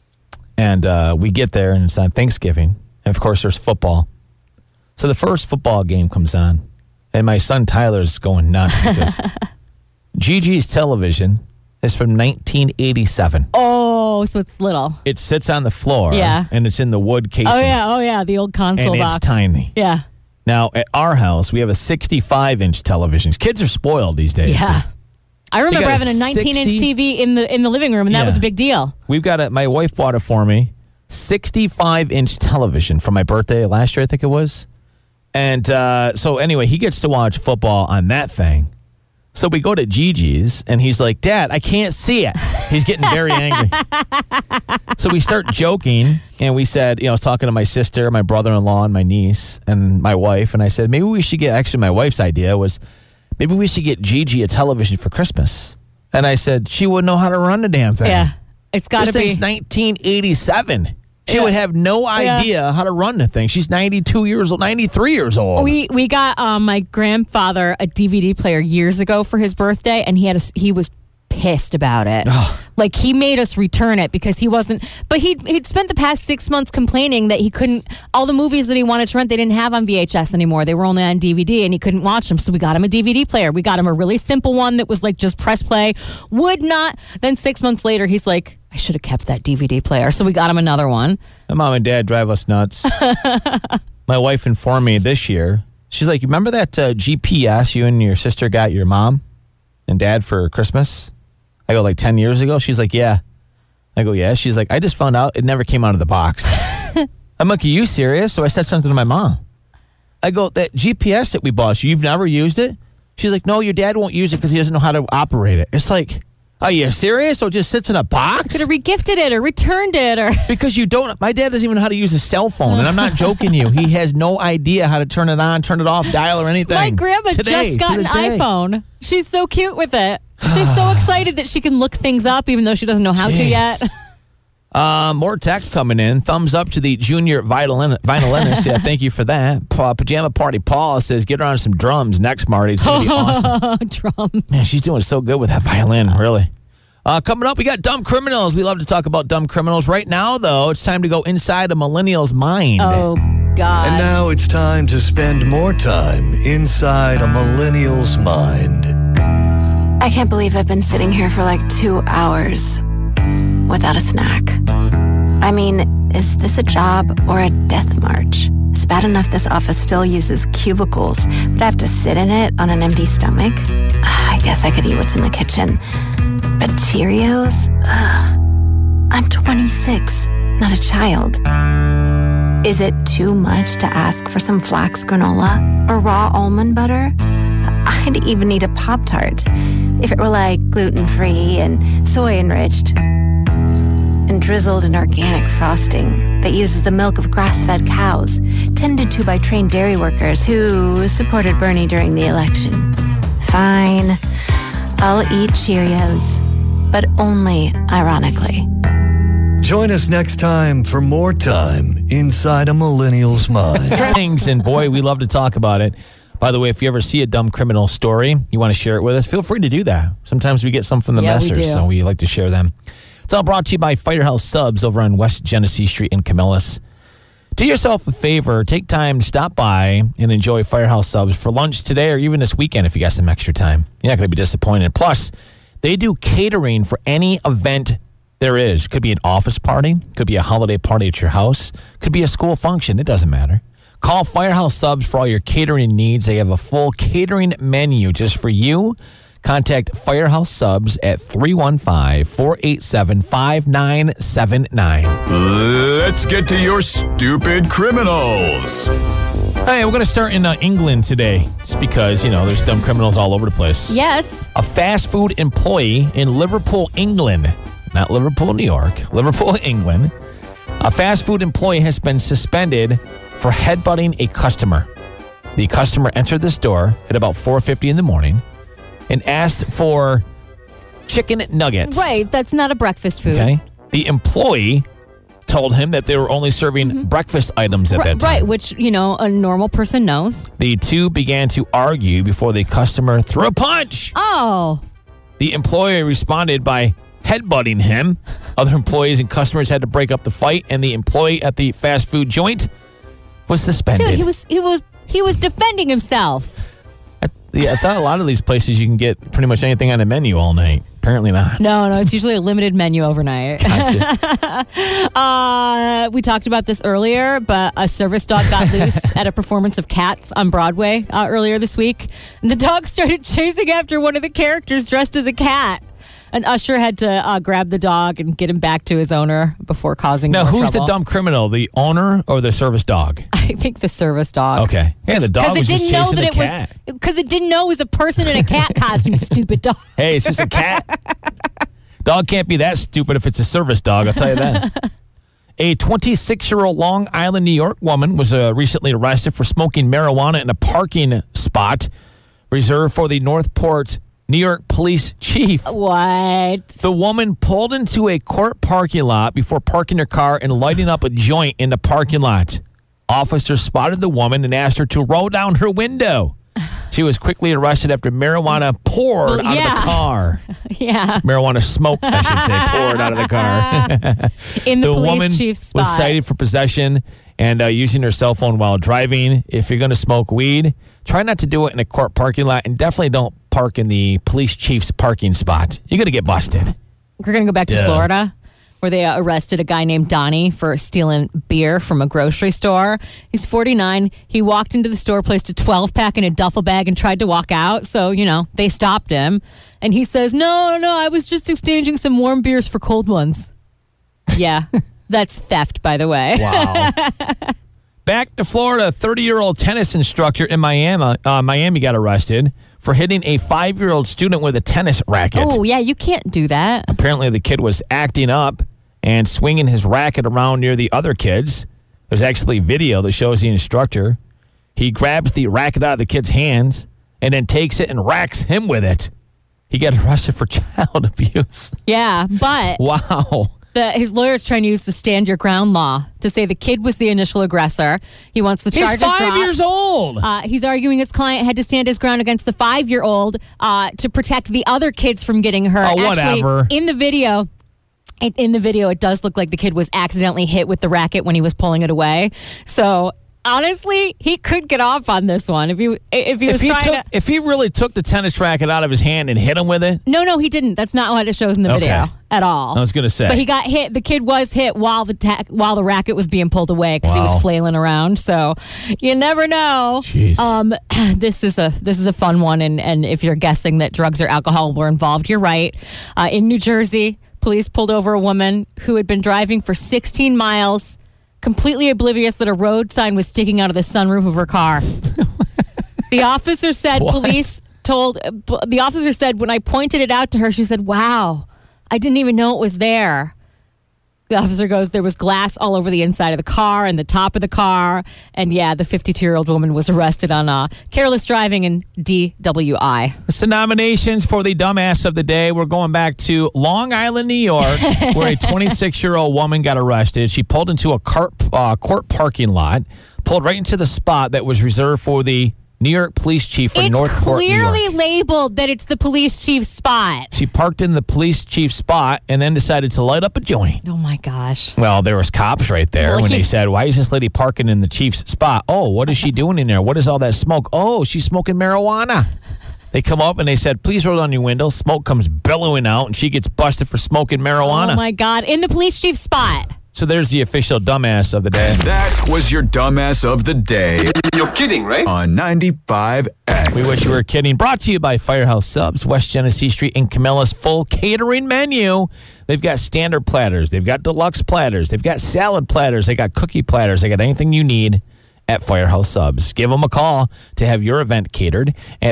and we get there and it's on Thanksgiving, and of course there's football. So the first football game comes on, and my son Tyler's going nuts because Gigi's television is from 1987. Oh, so it's little. It sits on the floor, and it's in the wood casing. Oh yeah, the old console and box. And it's tiny. Yeah. Now, at our house, we have a 65-inch television. Kids are spoiled these days. Yeah. I remember having a 19-inch TV in the living room, and that was a big deal. We've got my wife bought it for me. 65-inch television for my birthday last year, I think it was. And so anyway, he gets to watch football on that thing. So we go to Gigi's, and he's like, Dad, I can't see it. He's getting very angry. So we start joking, and we said, I was talking to my sister, my brother-in-law, and my niece, and my wife, and I said, maybe we should get, actually my wife's idea was, maybe we should get Gigi a television for Christmas. And I said, she wouldn't know how to run the damn thing. Yeah, it's got to be. This thing's 1987. She would have no idea how to run the thing. She's 93 years old. We got my grandfather a DVD player years ago for his birthday, and he was pissed about it. Like, he made us return it because he wasn't. But he'd spent the past 6 months complaining that he couldn't. All the movies that he wanted to rent, they didn't have on VHS anymore. They were only on DVD, and he couldn't watch them. So we got him a DVD player. We got him a really simple one that was like just press play. Would not. Then 6 months later, he's like, I should have kept that DVD player. So we got him another one. My mom and dad drive us nuts. My wife informed me this year. She's like, remember that GPS you and your sister got your mom and dad for Christmas? I go, like 10 years ago? She's like, yeah. I go, yeah. She's like, I just found out it never came out of the box. I'm like, are you serious? So I said something to my mom. I go, that GPS that we bought you, you've never used it? She's like, no, your dad won't use it because he doesn't know how to operate it. It's like, are you serious? So it just sits in a box? Could have regifted it or returned it or. Because you don't. My dad doesn't even know how to use a cell phone, and I'm not joking you. He has no idea how to turn it on, turn it off, dial, or anything. My grandma just got an iPhone. She's so cute with it. She's so excited that she can look things up, even though she doesn't know how to yet. More text coming in. Thumbs up to the junior violinist. Yeah, thank you for that. Pajama Party Paul says, get her on some drums next, Marty. It's going to be awesome. Drums. Man, she's doing so good with that violin, really. Coming up, we got dumb criminals. We love to talk about dumb criminals. Right now, though, it's time to go inside a millennial's mind. Oh, God. And now it's time to spend more time inside a millennial's mind. I can't believe I've been sitting here for like 2 hours without a snack. I mean, is this a job or a death march? It's bad enough this office still uses cubicles, but I have to sit in it on an empty stomach. I guess I could eat what's in the kitchen. But Cheerios? Ugh. I'm 26, not a child. Is it too much to ask for some flax granola or raw almond butter? I'd even eat a Pop-Tart if it were like gluten-free and soy-enriched and drizzled in organic frosting that uses the milk of grass-fed cows, tended to by trained dairy workers who supported Bernie during the election. Fine, I'll eat Cheerios, but only ironically. Join us next time for more time inside a millennial's mind. Things, and boy, we love to talk about it. By the way, if you ever see a dumb criminal story, you want to share it with us, feel free to do that. Sometimes we get some from the messers, so we like to share them. It's all brought to you by Firehouse Subs over on West Genesee Street in Camillus. Do yourself a favor, take time to stop by and enjoy Firehouse Subs for lunch today or even this weekend if you got some extra time. You're not going to be disappointed. Plus, they do catering for any event there is. Could be an office party, could be a holiday party at your house, could be a school function. It doesn't matter. Call Firehouse Subs for all your catering needs. They have a full catering menu just for you. Contact Firehouse Subs at 315-487-5979. Let's get to your stupid criminals. Hey, we're going to start in England today. Just because, there's dumb criminals all over the place. Yes. A fast food employee in Liverpool, England. Not Liverpool, New York. Liverpool, England. A fast food employee has been suspended for headbutting a customer. The customer entered the store at about 4:50 in the morning and asked for chicken nuggets. Right, that's not a breakfast food. Okay. The employee told him that they were only serving breakfast items at that time. Right, which, a normal person knows. The two began to argue before the customer threw a punch. Oh. The employee responded by headbutting him. Other employees and customers had to break up the fight, and the employee at the fast food joint was suspended. Dude, he was defending himself. I thought a lot of these places you can get pretty much anything on the menu all night. Apparently not. No, it's usually a limited menu overnight. Gotcha. We talked about this earlier, but a service dog got loose at a performance of Cats on Broadway earlier this week. And the dog started chasing after one of the characters dressed as a cat. An usher had to grab the dog and get him back to his owner before causing Now, more who's trouble. the dumb criminal? The owner or the service dog? I think the service dog. Okay. Yeah, the dog was just chasing the cat. Because it didn't know it was a person in a cat costume, you stupid dog. Hey, it's just a cat. Dog can't be that stupid if it's a service dog, I'll tell you that. A 26-year-old Long Island, New York woman was recently arrested for smoking marijuana in a parking spot reserved for the Northport, New York police chief. What? The woman pulled into a court parking lot before parking her car and lighting up a joint in the parking lot. Officers spotted the woman and asked her to roll down her window. She was quickly arrested after marijuana poured out of the car. Yeah. Marijuana smoke, I should say, poured out of the car. In the police woman chief's spot. was cited for possession and using her cell phone while driving. If you're going to smoke weed, try not to do it in a court parking lot, and definitely don't park in the police chief's parking spot. You're going to get busted. We're going to go back to Florida, where they arrested a guy named Donnie for stealing beer from a grocery store. He's 49. He walked into the store, placed a 12-pack in a duffel bag, and tried to walk out. So, they stopped him. And he says, no, I was just exchanging some warm beers for cold ones. Yeah, that's theft, by the way. Wow. Back to Florida, a 30-year-old tennis instructor in Miami got arrested for hitting a 5-year-old student with a tennis racket. Oh, yeah, you can't do that. Apparently, the kid was acting up and swinging his racket around near the other kids. There's actually video that shows the instructor. He grabs the racket out of the kid's hands and then takes it and racks him with it. He got arrested for child abuse. Yeah, but... Wow. His lawyer's trying to use the stand your ground law to say the kid was the initial aggressor. He wants the charges dropped. He's 5 years old. He's arguing his client had to stand his ground against the 5-year-old to protect the other kids from getting hurt. Oh, whatever. Actually, in the video, it does look like the kid was accidentally hit with the racket when he was pulling it away. So honestly, he could get off on this one if he really took the tennis racket out of his hand and hit him with it. No, he didn't. That's not what it shows in the video at all. I was going to say, but he got hit. The kid was hit while the racket was being pulled away because he was flailing around. So you never know. Jeez. This is a fun one, and if you're guessing that drugs or alcohol were involved, you're right. In New Jersey, police pulled over a woman who had been driving for 16 miles. Completely oblivious that a road sign was sticking out of the sunroof of her car. The officer said, when I pointed it out to her, she said, wow, I didn't even know it was there. The officer goes, there was glass all over the inside of the car and the top of the car. And yeah, the 52-year-old woman was arrested on careless driving and DWI. It's the nominations for the dumbass of the day. We're going back to Long Island, New York, where a 26-year-old woman got arrested. She pulled into a court parking lot, pulled right into the spot that was reserved for the New York police chief for Northport, New York. It's clearly labeled that it's the police chief's spot. She parked in the police chief's spot and then decided to light up a joint. Oh, my gosh. Well, there was cops right there when they said, why is this lady parking in the chief's spot? Oh, what is she doing in there? What is all that smoke? Oh, she's smoking marijuana. They come up and they said, please roll down your window. Smoke comes billowing out and she gets busted for smoking marijuana. Oh, my God. In the police chief's spot. So there's the official dumbass of the day. That was your dumbass of the day. You're kidding, right? On 95X. We wish you were kidding. Brought to you by Firehouse Subs, West Genesee Street in Camilla's full catering menu. They've got standard platters. They've got deluxe platters. They've got salad platters. They got cookie platters. They got anything you need at Firehouse Subs. Give them a call to have your event catered at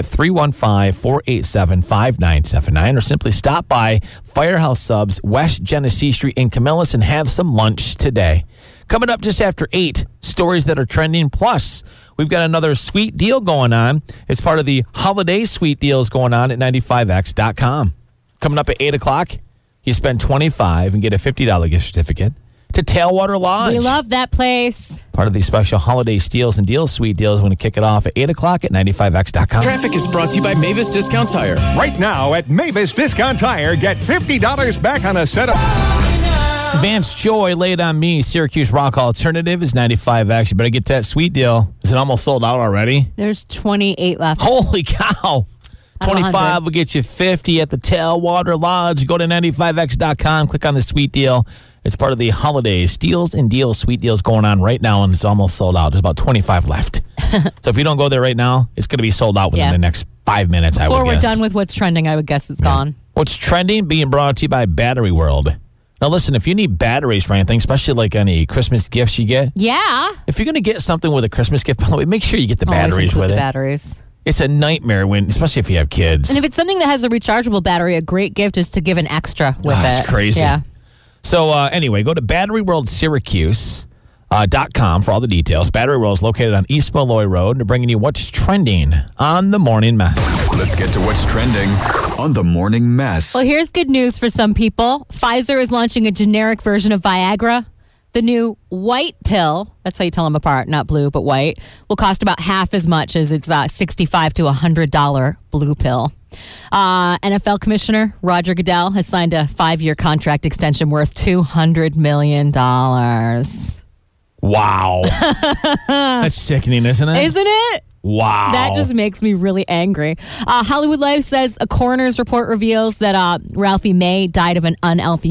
315-487-5979 or simply stop by Firehouse Subs, West Genesee Street in Camillus and have some lunch today. Coming up just after 8, stories that are trending. Plus, we've got another sweet deal going on. It's part of the holiday sweet deals going on at 95x.com. Coming up at 8 o'clock, you spend $25 and get a $50 gift certificate to Tailwater Lodge. We love that place. Part of the special holiday steals and deals, sweet deals. We're going to kick it off at 8 o'clock at 95x.com. Traffic is brought to you by Mavis Discount Tire. Right now at Mavis Discount Tire, get $50 back on a set of... Vance Joy, Laid on Me, Syracuse Rock Alternative is 95x. You better get that sweet deal. Is it almost sold out already? There's 28 left. Holy cow. 25 will get you 50 at the Tailwater Lodge. Go to 95x.com, click on the sweet deal. It's part of the holiday steals and deals, sweet deals going on right now, and it's almost sold out. There's about 25 left. So if you don't go there right now, it's going to be sold out within the next 5 minutes, I would guess. Before we're done with what's trending, I would guess it's gone. What's trending being brought to you by Battery World. Now, listen, if you need batteries for anything, especially like any Christmas gifts you get. Yeah. If you're going to get something with a Christmas gift, by the way, make sure you get the batteries with it. Batteries. It's a nightmare, especially if you have kids. And if it's something that has a rechargeable battery, a great gift is to give an extra with it. It's crazy. Yeah. So anyway, go to BatteryWorldSyracuse.com for all the details. Battery World is located on East Malloy Road, and they're bringing you what's trending on the Morning Mess. Let's get to what's trending on the Morning Mess. Well, here's good news for some people. Pfizer is launching a generic version of Viagra. The new white pill, that's how you tell them apart, not blue, but white, will cost about half as much as its $65 to $100 blue pill. NFL Commissioner Roger Goodell has signed a 5-year contract extension worth $200 million. Wow. That's sickening, isn't it? Isn't it? Wow. That just makes me really angry. Hollywood Life says a coroner's report reveals that Ralphie May died of an unhealthy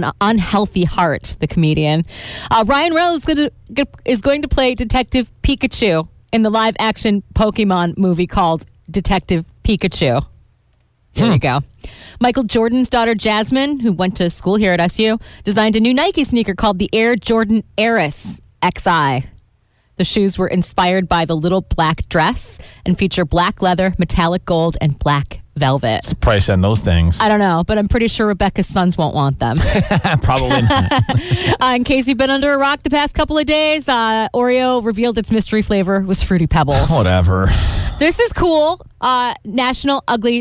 heart, the comedian. Ryan Reynolds is going to play Detective Pikachu in the live-action Pokemon movie called Detective Pikachu. There you go. Michael Jordan's daughter, Jasmine, who went to school here at SU, designed a new Nike sneaker called the Air Jordan Eris XI. The shoes were inspired by the little black dress and feature black leather, metallic gold, and black velvet. What's the price on those things? I don't know, but I'm pretty sure Rebecca's sons won't want them. Probably not. In case you've been under a rock the past couple of days, Oreo revealed its mystery flavor was Fruity Pebbles. Whatever. This is cool. National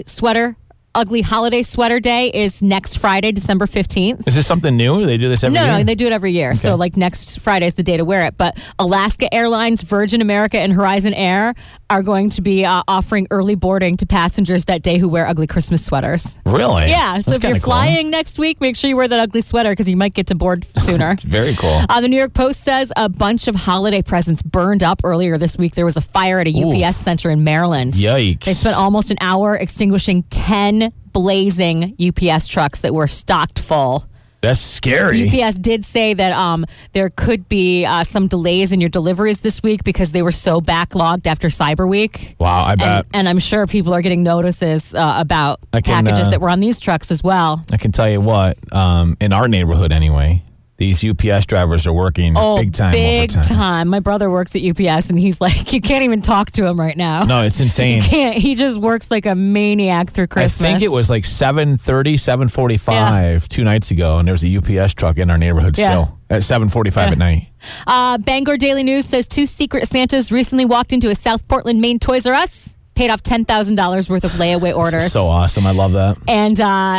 Ugly Holiday Sweater Day is next Friday, December 15th. Is this something new? Do they do this every year? No, they do it every year. Okay. So like next Friday is the day to wear it. But Alaska Airlines, Virgin America, and Horizon Air are going to be offering early boarding to passengers that day who wear ugly Christmas sweaters. Really? Yeah. So That's if you're cool. flying next week, make sure you wear that ugly sweater because you might get to board sooner. It's very cool. The New York Post says a bunch of holiday presents burned up earlier this week. There was a fire at a UPS center in Maryland. Yikes. They spent almost an hour extinguishing 10 blazing UPS trucks that were stocked full. That's scary. UPS did say that there could be some delays in your deliveries this week because they were so backlogged after Cyber Week. Wow, I bet. And I'm sure people are getting notices about packages that were on these trucks as well. I can tell you what, in our neighborhood anyway, these UPS drivers are working big time. Big overtime. time. My brother works at UPS, and he's like, you can't even talk to him right now. No, it's insane. You can't. He just works like a maniac through Christmas. I think it was like 7:30, 7:45 2 nights ago, and there was a UPS truck in our neighborhood still at 7:45 at night. Bangor Daily News says 2 Secret Santas recently walked into a South Portland, Maine Toys R Us. Paid off $10,000 worth of layaway orders. So awesome. I love that. And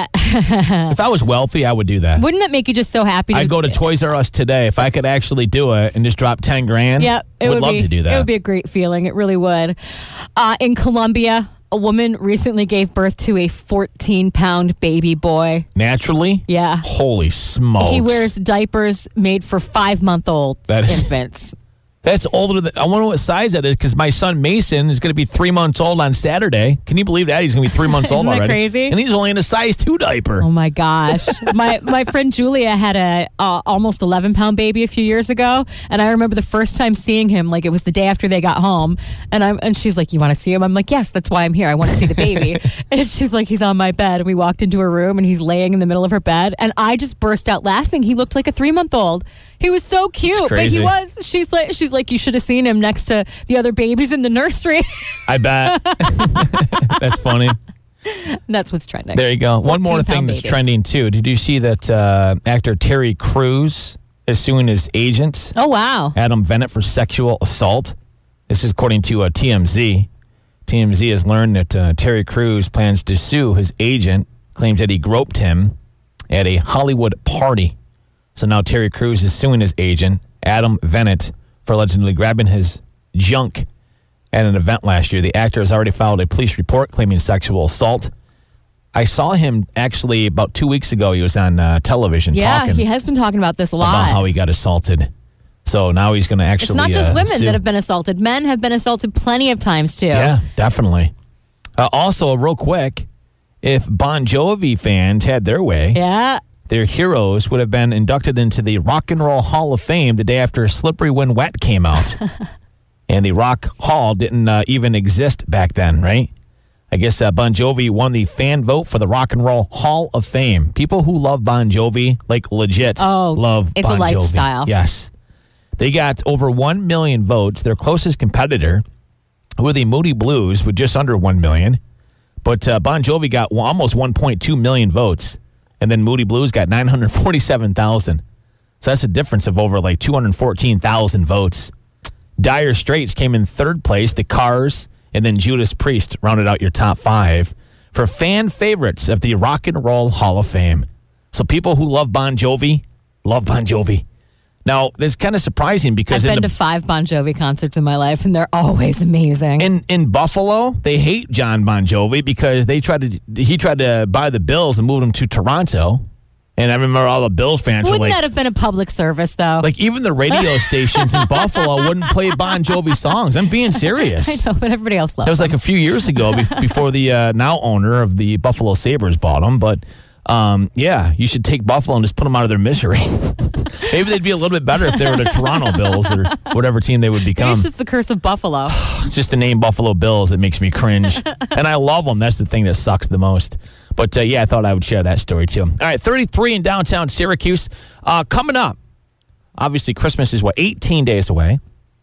if I was wealthy, I would do that. Wouldn't that make you just so happy? I'd go to Toys R Us today if I could actually do it and just drop $10,000. Yep, I would love to do that. It would be a great feeling. It really would. In Colombia, a woman recently gave birth to a 14-pound baby boy. Naturally? Yeah. Holy smokes. He wears diapers made for 5-month-old infants. That's older than, I wonder what size that is because my son Mason is going to be 3 months old on Saturday. Can you believe that? He's going to be 3 months old already. Isn't that crazy? And he's only in a size 2 diaper. Oh my gosh. my friend Julia had a almost 11-pound baby a few years ago. And I remember the first time seeing him, like it was the day after they got home. And she's like, you want to see him? I'm like, yes, that's why I'm here. I want to see the baby. And she's like, he's on my bed. And we walked into her room and he's laying in the middle of her bed. And I just burst out laughing. He looked like a 3-month-old. He was so cute, but he was. She's like, you should have seen him next to the other babies in the nursery. I bet. That's funny. That's what's trending. There you go. One more thing that's trending too. Did you see that actor Terry Crews is suing his agent? Oh wow, Adam Bennett for sexual assault. This is according to TMZ. TMZ has learned that Terry Crews plans to sue his agent. Claims that he groped him at a Hollywood party. So now Terry Crews is suing his agent, Adam Bennett, for allegedly grabbing his junk at an event last year. The actor has already filed a police report claiming sexual assault. I saw him actually about 2 weeks ago. He was on television talking. Yeah, he has been talking about this a lot. About how he got assaulted. So now he's going to actually It's not just women sue. that have been assaulted. Men have been assaulted plenty of times, too. Yeah, definitely. Also, real quick, if Bon Jovi fans had their way... Yeah. Their heroes would have been inducted into the Rock and Roll Hall of Fame the day after Slippery When Wet came out. And the Rock Hall didn't even exist back then, right? I guess Bon Jovi won the fan vote for the Rock and Roll Hall of Fame. People who love Bon Jovi, like legit, love it's Bon a Jovi. lifestyle. Yes. They got over 1 million votes. Their closest competitor were the Moody Blues with just under 1 million. But Bon Jovi got almost 1.2 million votes. And then Moody Blues got 947,000. So that's a difference of over like 214,000 votes. Dire Straits came in third place. The Cars and then Judas Priest rounded out your top 5 for fan favorites of the Rock and Roll Hall of Fame. So people who love Bon Jovi, love Bon Jovi. Now, that's kind of surprising because I've been to 5 Bon Jovi concerts in my life, and they're always amazing. In Buffalo, they hate John Bon Jovi because he tried to buy the Bills and move them to Toronto. And I remember all the Bills fans were like... Wouldn't that have been a public service, though? Like, even the radio stations in Buffalo wouldn't play Bon Jovi songs. I'm being serious. I know, but everybody else loves It was them. like a few years ago before the now owner of the Buffalo Sabres bought them. But, yeah, you should take Buffalo and just put them out of their misery. Maybe they'd be a little bit better if they were the Toronto Bills or whatever team they would become. Maybe it's just the curse of Buffalo. It's just the name Buffalo Bills that makes me cringe. And I love them. That's the thing that sucks the most. But, yeah, I thought I would share that story, too. All right, 33 in downtown Syracuse. Coming up, obviously Christmas is, 18 days away.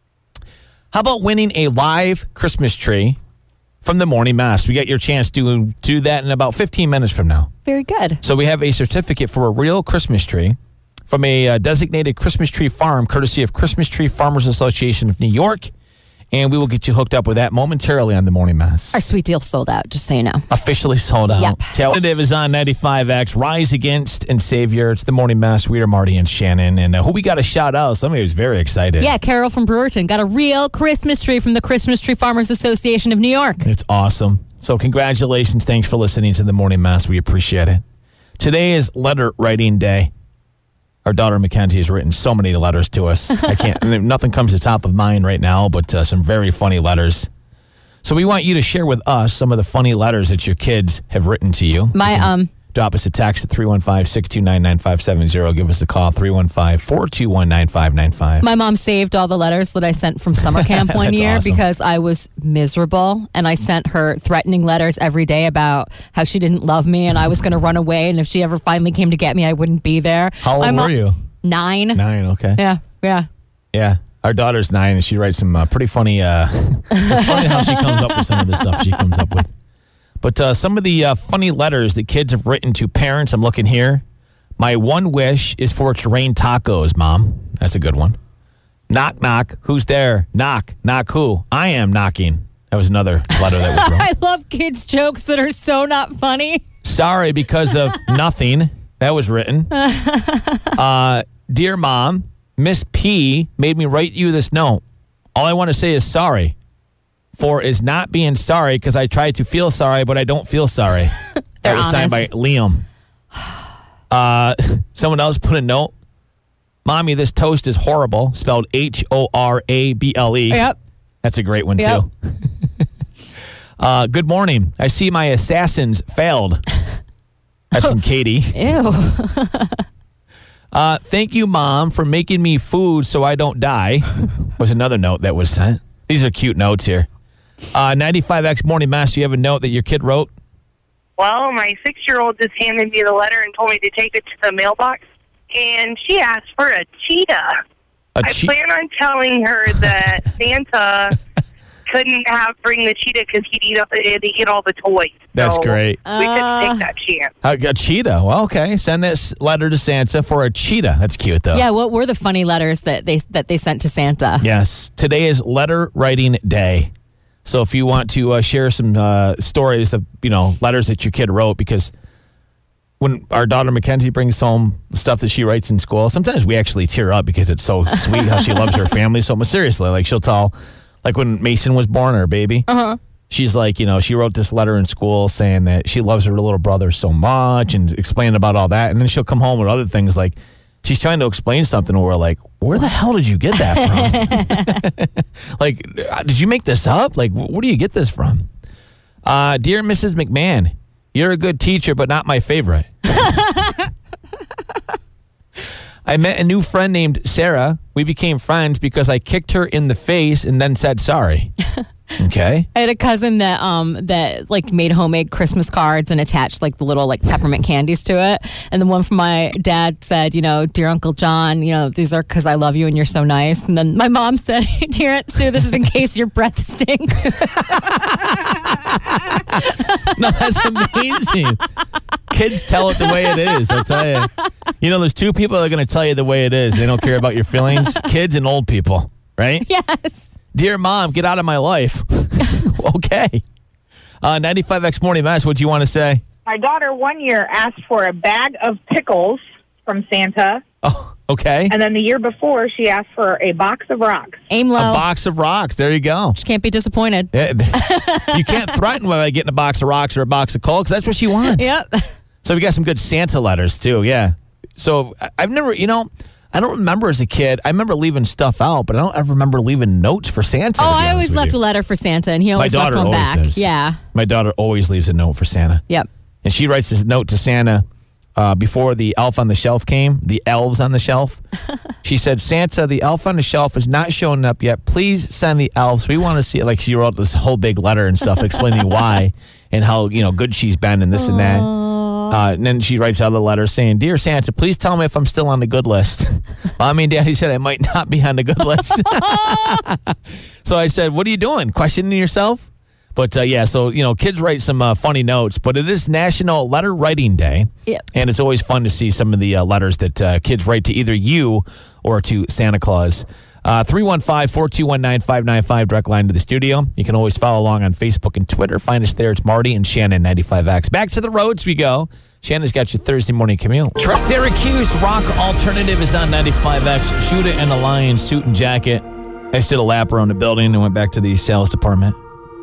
How about winning a live Christmas tree from the Morning Mass? We got your chance to do that in about 15 minutes from now. Very good. So we have a certificate for a real Christmas tree from a designated Christmas tree farm, courtesy of Christmas Tree Farmers Association of New York. And we will get you hooked up with that momentarily on the Morning Mass. Our sweet deal sold out, just so you know. Officially sold out. Yep. Alternative is on 95X. Rise Against and Savior. It's the Morning Mass. We are Marty and Shannon. And who we got to shout out? Somebody who's very excited. Yeah, Carol from Brewerton got a real Christmas tree from the Christmas Tree Farmers Association of New York. It's awesome. So congratulations. Thanks for listening to the Morning Mass. We appreciate it. Today is letter writing day. Our daughter Mackenzie has written so many letters to us. I can't. Nothing comes to the top of mind right now, but some very funny letters. So we want you to share with us some of the funny letters that your kids have written to you. Drop us a text at 315-629-9570. Give us a call, 315-421-9595. My mom saved all the letters that I sent from summer camp one year awesome. because I was miserable, and I sent her threatening letters every day about how she didn't love me and I was going to run away, and if she ever finally came to get me, I wouldn't be there. How old were you? 9. 9, okay. Yeah. Yeah. Our daughter's 9, and she writes some pretty funny... it's funny how she comes up with some of the stuff she comes up with. But some of the funny letters that kids have written to parents, I'm looking here. My one wish is for it to rain tacos, Mom. That's a good one. Knock, knock. Who's there? Knock. Knock who? I am knocking. That was another letter that was wrong. I love kids' jokes that are so not funny. Sorry because of nothing. That was written. Dear Mom, Miss P made me write you this note. All I want to say is sorry. For is not being sorry because I tried to feel sorry, but I don't feel sorry. That was signed by Liam. Someone else put a note. Mommy, this toast is horrible. Spelled Horable. Yep. That's a great one, too. Good morning. I see my assassins failed. That's from Katie. Ew. Thank you, Mom, for making me food so I don't die. Was another note that was sent. These are cute notes here. 95X Morning Mass, do you have a note that your kid wrote? Well, my 6-year-old just handed me the letter and told me to take it to the mailbox, and she asked for a cheetah. I plan on telling her that Santa couldn't bring the cheetah because he'd eat all the toys. That's great. We couldn't take that chance. A cheetah. Well, okay. Send this letter to Santa for a cheetah. That's cute, though. Yeah, what were the funny letters that they sent to Santa? Yes. Today is letter writing day. So if you want to share some stories of, letters that your kid wrote, because when our daughter Mackenzie brings home stuff that she writes in school, sometimes we actually tear up because it's so sweet how she loves her family so much. Seriously, like she'll tell, like when Mason was born, our baby, she's like, she wrote this letter in school saying that she loves her little brother so much and explaining about all that. And then she'll come home with other things like she's trying to explain something and we're like, where the hell did you get that from? Like, did you make this up? Like, where do you get this from? Dear Mrs. McMahon, you're a good teacher, but not my favorite. I met a new friend named Sarah. We became friends because I kicked her in the face and then said sorry. Okay. I had a cousin that that like made homemade Christmas cards and attached like the little like peppermint candies to it. And the one from my dad said, "Dear Uncle John, these are because I love you and you're so nice." And then my mom said, "Dear Aunt Sue, this is in case your breath stinks." No, that's amazing. Kids tell it the way it is. I'll tell you. There's two people that are going to tell you the way it is. They don't care about your feelings. Kids and old people, right? Yes. Dear Mom, get out of my life. Okay. 95X Morning Mess, what do you want to say? My daughter 1 year asked for a bag of pickles from Santa. Oh, okay. And then the year before, she asked for a box of rocks. Aim low. A box of rocks. There you go. She can't be disappointed. You can't threaten by getting a box of rocks or a box of coal because that's what she wants. Yep. So we got some good Santa letters, too. Yeah. So I've never, I don't remember as a kid. I remember leaving stuff out, but I don't ever remember leaving notes for Santa. Oh, I always left a letter for Santa, and he always left one back. Does. Yeah. My daughter always leaves a note for Santa. Yep. And she writes this note to Santa before the elf on the shelf came, the elves on the shelf. She said, "Santa, the elf on the shelf is not showing up yet. Please send the elves. We want to see it." Like she wrote this whole big letter and stuff explaining why and how good she's been and this and that. And then she writes out a letter saying, "Dear Santa, please tell me if I'm still on the good list." Mommy and Daddy said I might not be on the good list. So I said, "What are you doing? Questioning yourself?" But so kids write some funny notes. But it is National Letter Writing Day, and it's always fun to see some of the letters that kids write to either you or to Santa Claus. 315-421-9595, direct line to the studio. You can always follow along on Facebook and Twitter. Find us there. It's Marty and Shannon, 95X. Back to the roads we go. Shannon's got your Thursday morning commute. Syracuse Rock Alternative is on 95X. Judah in a Lion suit and jacket. I just did a lap around the building and went back to the sales department.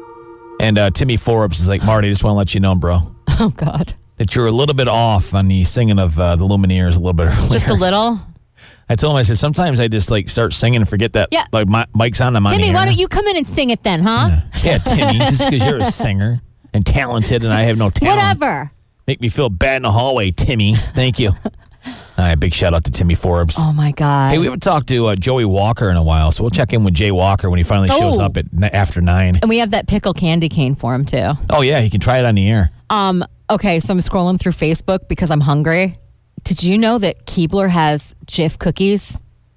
And Timmy Forbes is like, "Marty, I just want to let you know, bro." Oh, God. That you're a little bit off on the singing of the Lumineers a little bit earlier. Just a little? I told him, I said, sometimes I just start singing and forget that my mic's on, I'm on Timmy, the air. why don't you come in and sing it then, huh? Yeah, Timmy, just because you're a singer and talented and I have no talent. Whatever. Make me feel bad in the hallway, Timmy. Thank you. All right, big shout out to Timmy Forbes. Oh, my God. Hey, we haven't talked to Joey Walker in a while, so we'll check in with Jay Walker when he finally shows up after 9. And we have that pickle candy cane for him, too. Oh, yeah, he can try it on the air. Okay, so I'm scrolling through Facebook because I'm hungry. Did you know that Keebler has Jif cookies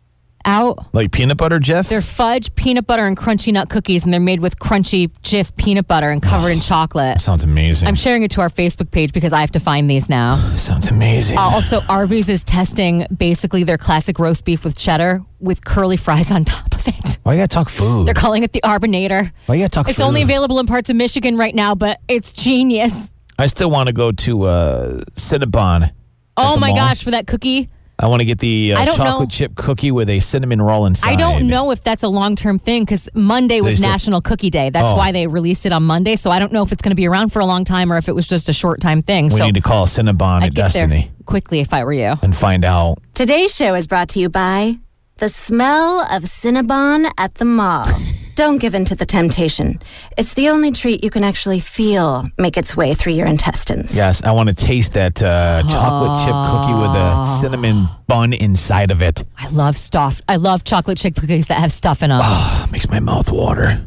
out? Like peanut butter, Jif? They're fudge, peanut butter, and crunchy nut cookies, and they're made with crunchy Jif peanut butter and covered in chocolate. That sounds amazing. I'm sharing it to our Facebook page because I have to find these now. That sounds amazing. Also, Arby's is testing basically their classic roast beef with cheddar with curly fries on top of it. Why you gotta talk food? They're calling it the Arbinator. Why you gotta talk food? It's only available in parts of Michigan right now, but it's genius. I still want to go to Cinnabon. Oh my gosh, for that cookie. I want to get the chocolate chip cookie with a cinnamon roll inside. I don't know if that's a long-term thing because Monday was National Cookie Day. That's why they released it on Monday. So I don't know if it's going to be around for a long time or if it was just a short-time thing. We need to call Cinnabon at Destiny. Quickly, if I were you. And find out. Today's show is brought to you by the smell of Cinnabon at the mall. Don't give in to the temptation. It's the only treat you can actually feel make its way through your intestines. Yes, I want to taste that chocolate chip cookie with a cinnamon bun inside of it. I love chocolate chip cookies that have stuff in them. Makes my mouth water.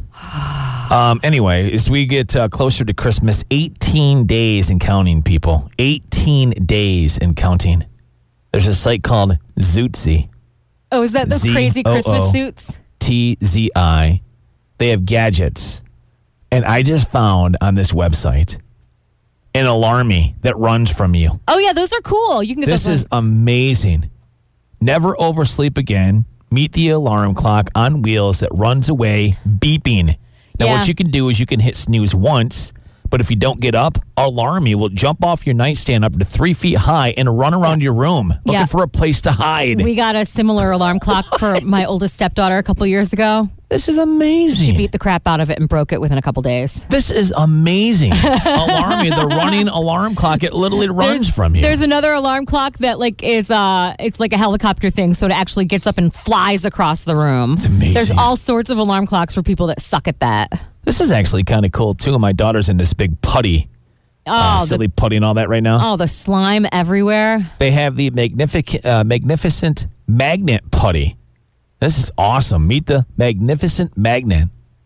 Anyway, as we get closer to Christmas, 18 days and counting, people. 18 days and counting. There's a site called Zootzy. Oh, is that those crazy Christmas suits? TZI. They have gadgets. And I just found on this website an alarmy that runs from you. Oh, yeah, those are cool. You can get This those is amazing. Never oversleep again. Meet the alarm clock on wheels that runs away beeping. Now, what you can do is you can hit snooze once, but if you don't get up, alarmy will jump off your nightstand up to 3 feet high and run around your room looking for a place to hide. We got a similar alarm clock for my oldest stepdaughter a couple years ago. This is amazing. She beat the crap out of it and broke it within a couple days. This is amazing. Alarmy, the running alarm clock, it literally runs from you. There's another alarm clock that is it's like a helicopter thing, so it actually gets up and flies across the room. It's amazing. There's all sorts of alarm clocks for people that suck at that. This is actually kind of cool, too. My daughter's in this big putty. Silly putty and all that right now. Oh, the slime everywhere. They have the magnificent magnet putty. This is awesome. Meet the magnificent magnet.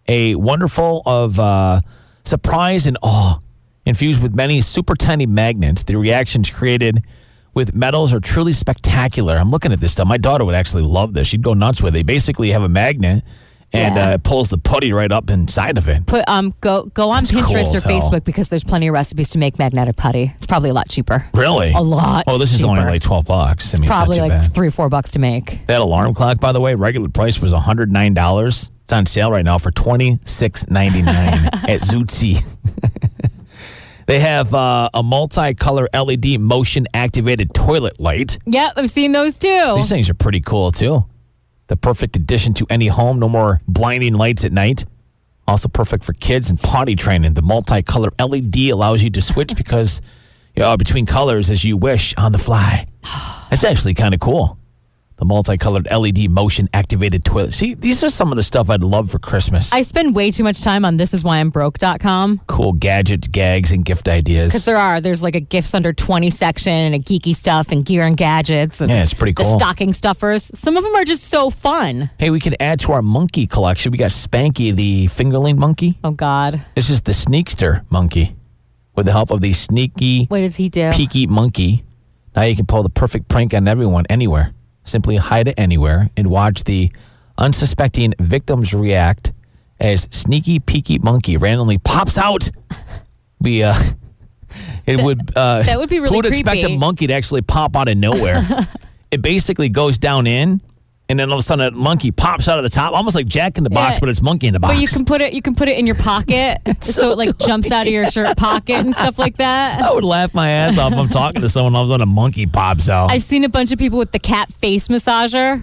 a wonderful of surprise and awe. Infused with many super tiny magnets, the reactions created with metals are truly spectacular. I'm looking at this stuff. My daughter would actually love this. She'd go nuts with it. They basically have a magnet, and it pulls the putty right up inside of it. Go on That's Pinterest cool or as hell. Facebook because there's plenty of recipes to make magnetic putty. It's probably a lot cheaper. Really? A lot. Oh, this is cheaper. only like $12. I mean, Probably it's not like too bad. $3 or $4 to make. That alarm clock, by the way, regular price was $109. It's on sale right now for $26.99 at Zootsie. They have a multicolor LED motion-activated toilet light. Yep, I've seen those too. These things are pretty cool, too. The perfect addition to any home. No more blinding lights at night. Also perfect for kids and potty training. The multicolor LED allows you to switch between colors as you wish on the fly. That's actually kind of cool. The multicolored LED motion-activated toilet. See, these are some of the stuff I'd love for Christmas. I spend way too much time on thisiswhyimbroke.com. Cool gadgets, gags, and gift ideas. Because there's like a gifts under 20 section and a geeky stuff and gear and gadgets. And Yeah, it's pretty cool. The stocking stuffers. Some of them are just so fun. Hey, we could add to our monkey collection. We got Spanky, the fingerling monkey. Oh, God. This is the Sneakster monkey. With the help of the sneaky, What does he do? peaky monkey, now you can pull the perfect prank on everyone, anywhere. Simply hide it anywhere and watch the unsuspecting victims react as sneaky, peaky monkey randomly pops out. That would be really Who would expect creepy. a monkey to actually pop out of nowhere? It basically goes down in, and then all of a sudden a monkey pops out of the top, almost like Jack in the Box, Yeah. but it's monkey in the box. But you can put it in your pocket, so it like jumps out of your shirt pocket and stuff like that. I would laugh my ass off if I'm talking to someone, all of a sudden a monkey pops out. I've seen a bunch of people with the cat face massager.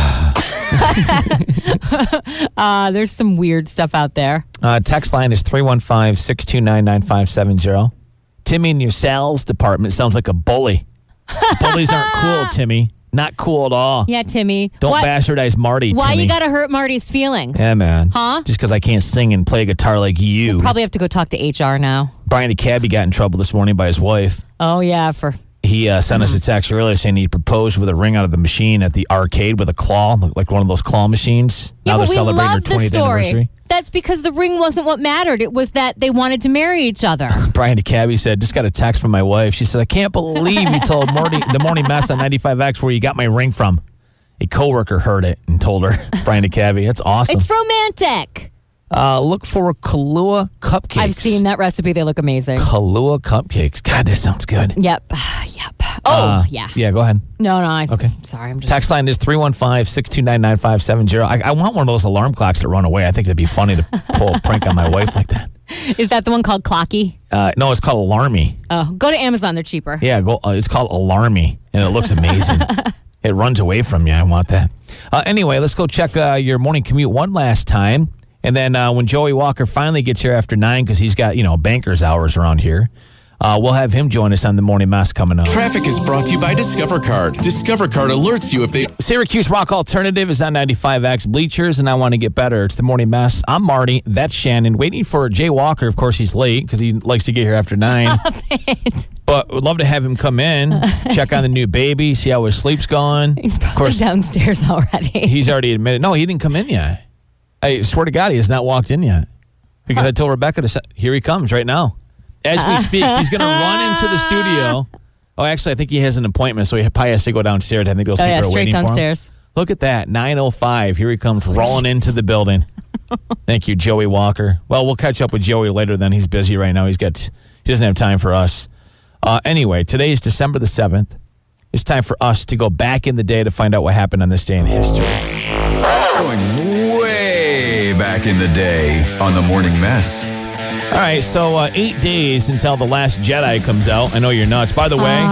There's some weird stuff out there. Text line is 315-629-9570. Timmy in your sales department sounds like a bully. Bullies aren't cool, Timmy. Not cool at all. Yeah, Timmy. Don't What- bastardize Marty, Why Timmy. you gotta hurt Marty's feelings? Yeah, man. Huh? Just because I can't sing and play guitar like you. Probably have to go talk to HR now. Brian DeCabby got in trouble this morning by his wife. Oh yeah, He sent us a text earlier saying he proposed with a ring out of the machine at the arcade with a claw, like one of those claw machines. Yeah, now but they're we celebrating their love the 20th story. anniversary. That's because the ring wasn't what mattered. It was that they wanted to marry each other. Brian DeCabby said, just got a text from my wife. She said, I can't believe you told the morning mess on 95X where you got my ring from. A coworker heard it and told her, Brian DeCabby. That's awesome. It's romantic. Look for Kahlua cupcakes. I've seen that recipe. They look amazing. Kahlua cupcakes. God, that sounds good. Yep. Oh, yeah. Yeah, go ahead. No, Okay. Sorry, I'm just. Text line is 315-629-9570. I want one of those alarm clocks that run away. I think it'd be funny to pull a prank on my wife like that. Is that the one called Clocky? No, it's called Alarmy. Oh, go to Amazon. They're cheaper. Yeah, it's called Alarmy, and it looks amazing. It runs away from you. I want that. Anyway, let's go check your morning commute one last time. And then when Joey Walker finally gets here after 9, because he's got, banker's hours around here, we'll have him join us on the Morning Mess coming up. Traffic is brought to you by Discover Card. Discover Card alerts you if they... Syracuse Rock Alternative is on 95X Bleachers, and I want to get better. It's the Morning Mess. I'm Marty. That's Shannon. Waiting for Jay Walker. Of course, he's late because he likes to get here after 9. But would love to have him come in, check on the new baby, see how his sleep's going. He's probably downstairs already. He's already admitted. No, he didn't come in yet. I swear to God, he has not walked in yet. Because I told Rebecca here he comes right now. As we speak, he's going to run into the studio. Oh, actually, I think he has an appointment, so he probably has to go downstairs. I think those people are straight waiting downstairs. for him. Look at that, 9:05. Here he comes rolling into the building. Thank you, Joey Walker. Well, we'll catch up with Joey later then. He's busy right now. He doesn't have time for us. Anyway, today is December the 7th. It's time for us to go back in the day to find out what happened on this day in history. Going way back in the day on the Morning Mess. All right, so 8 days until The Last Jedi comes out. I know you're nuts. By the way,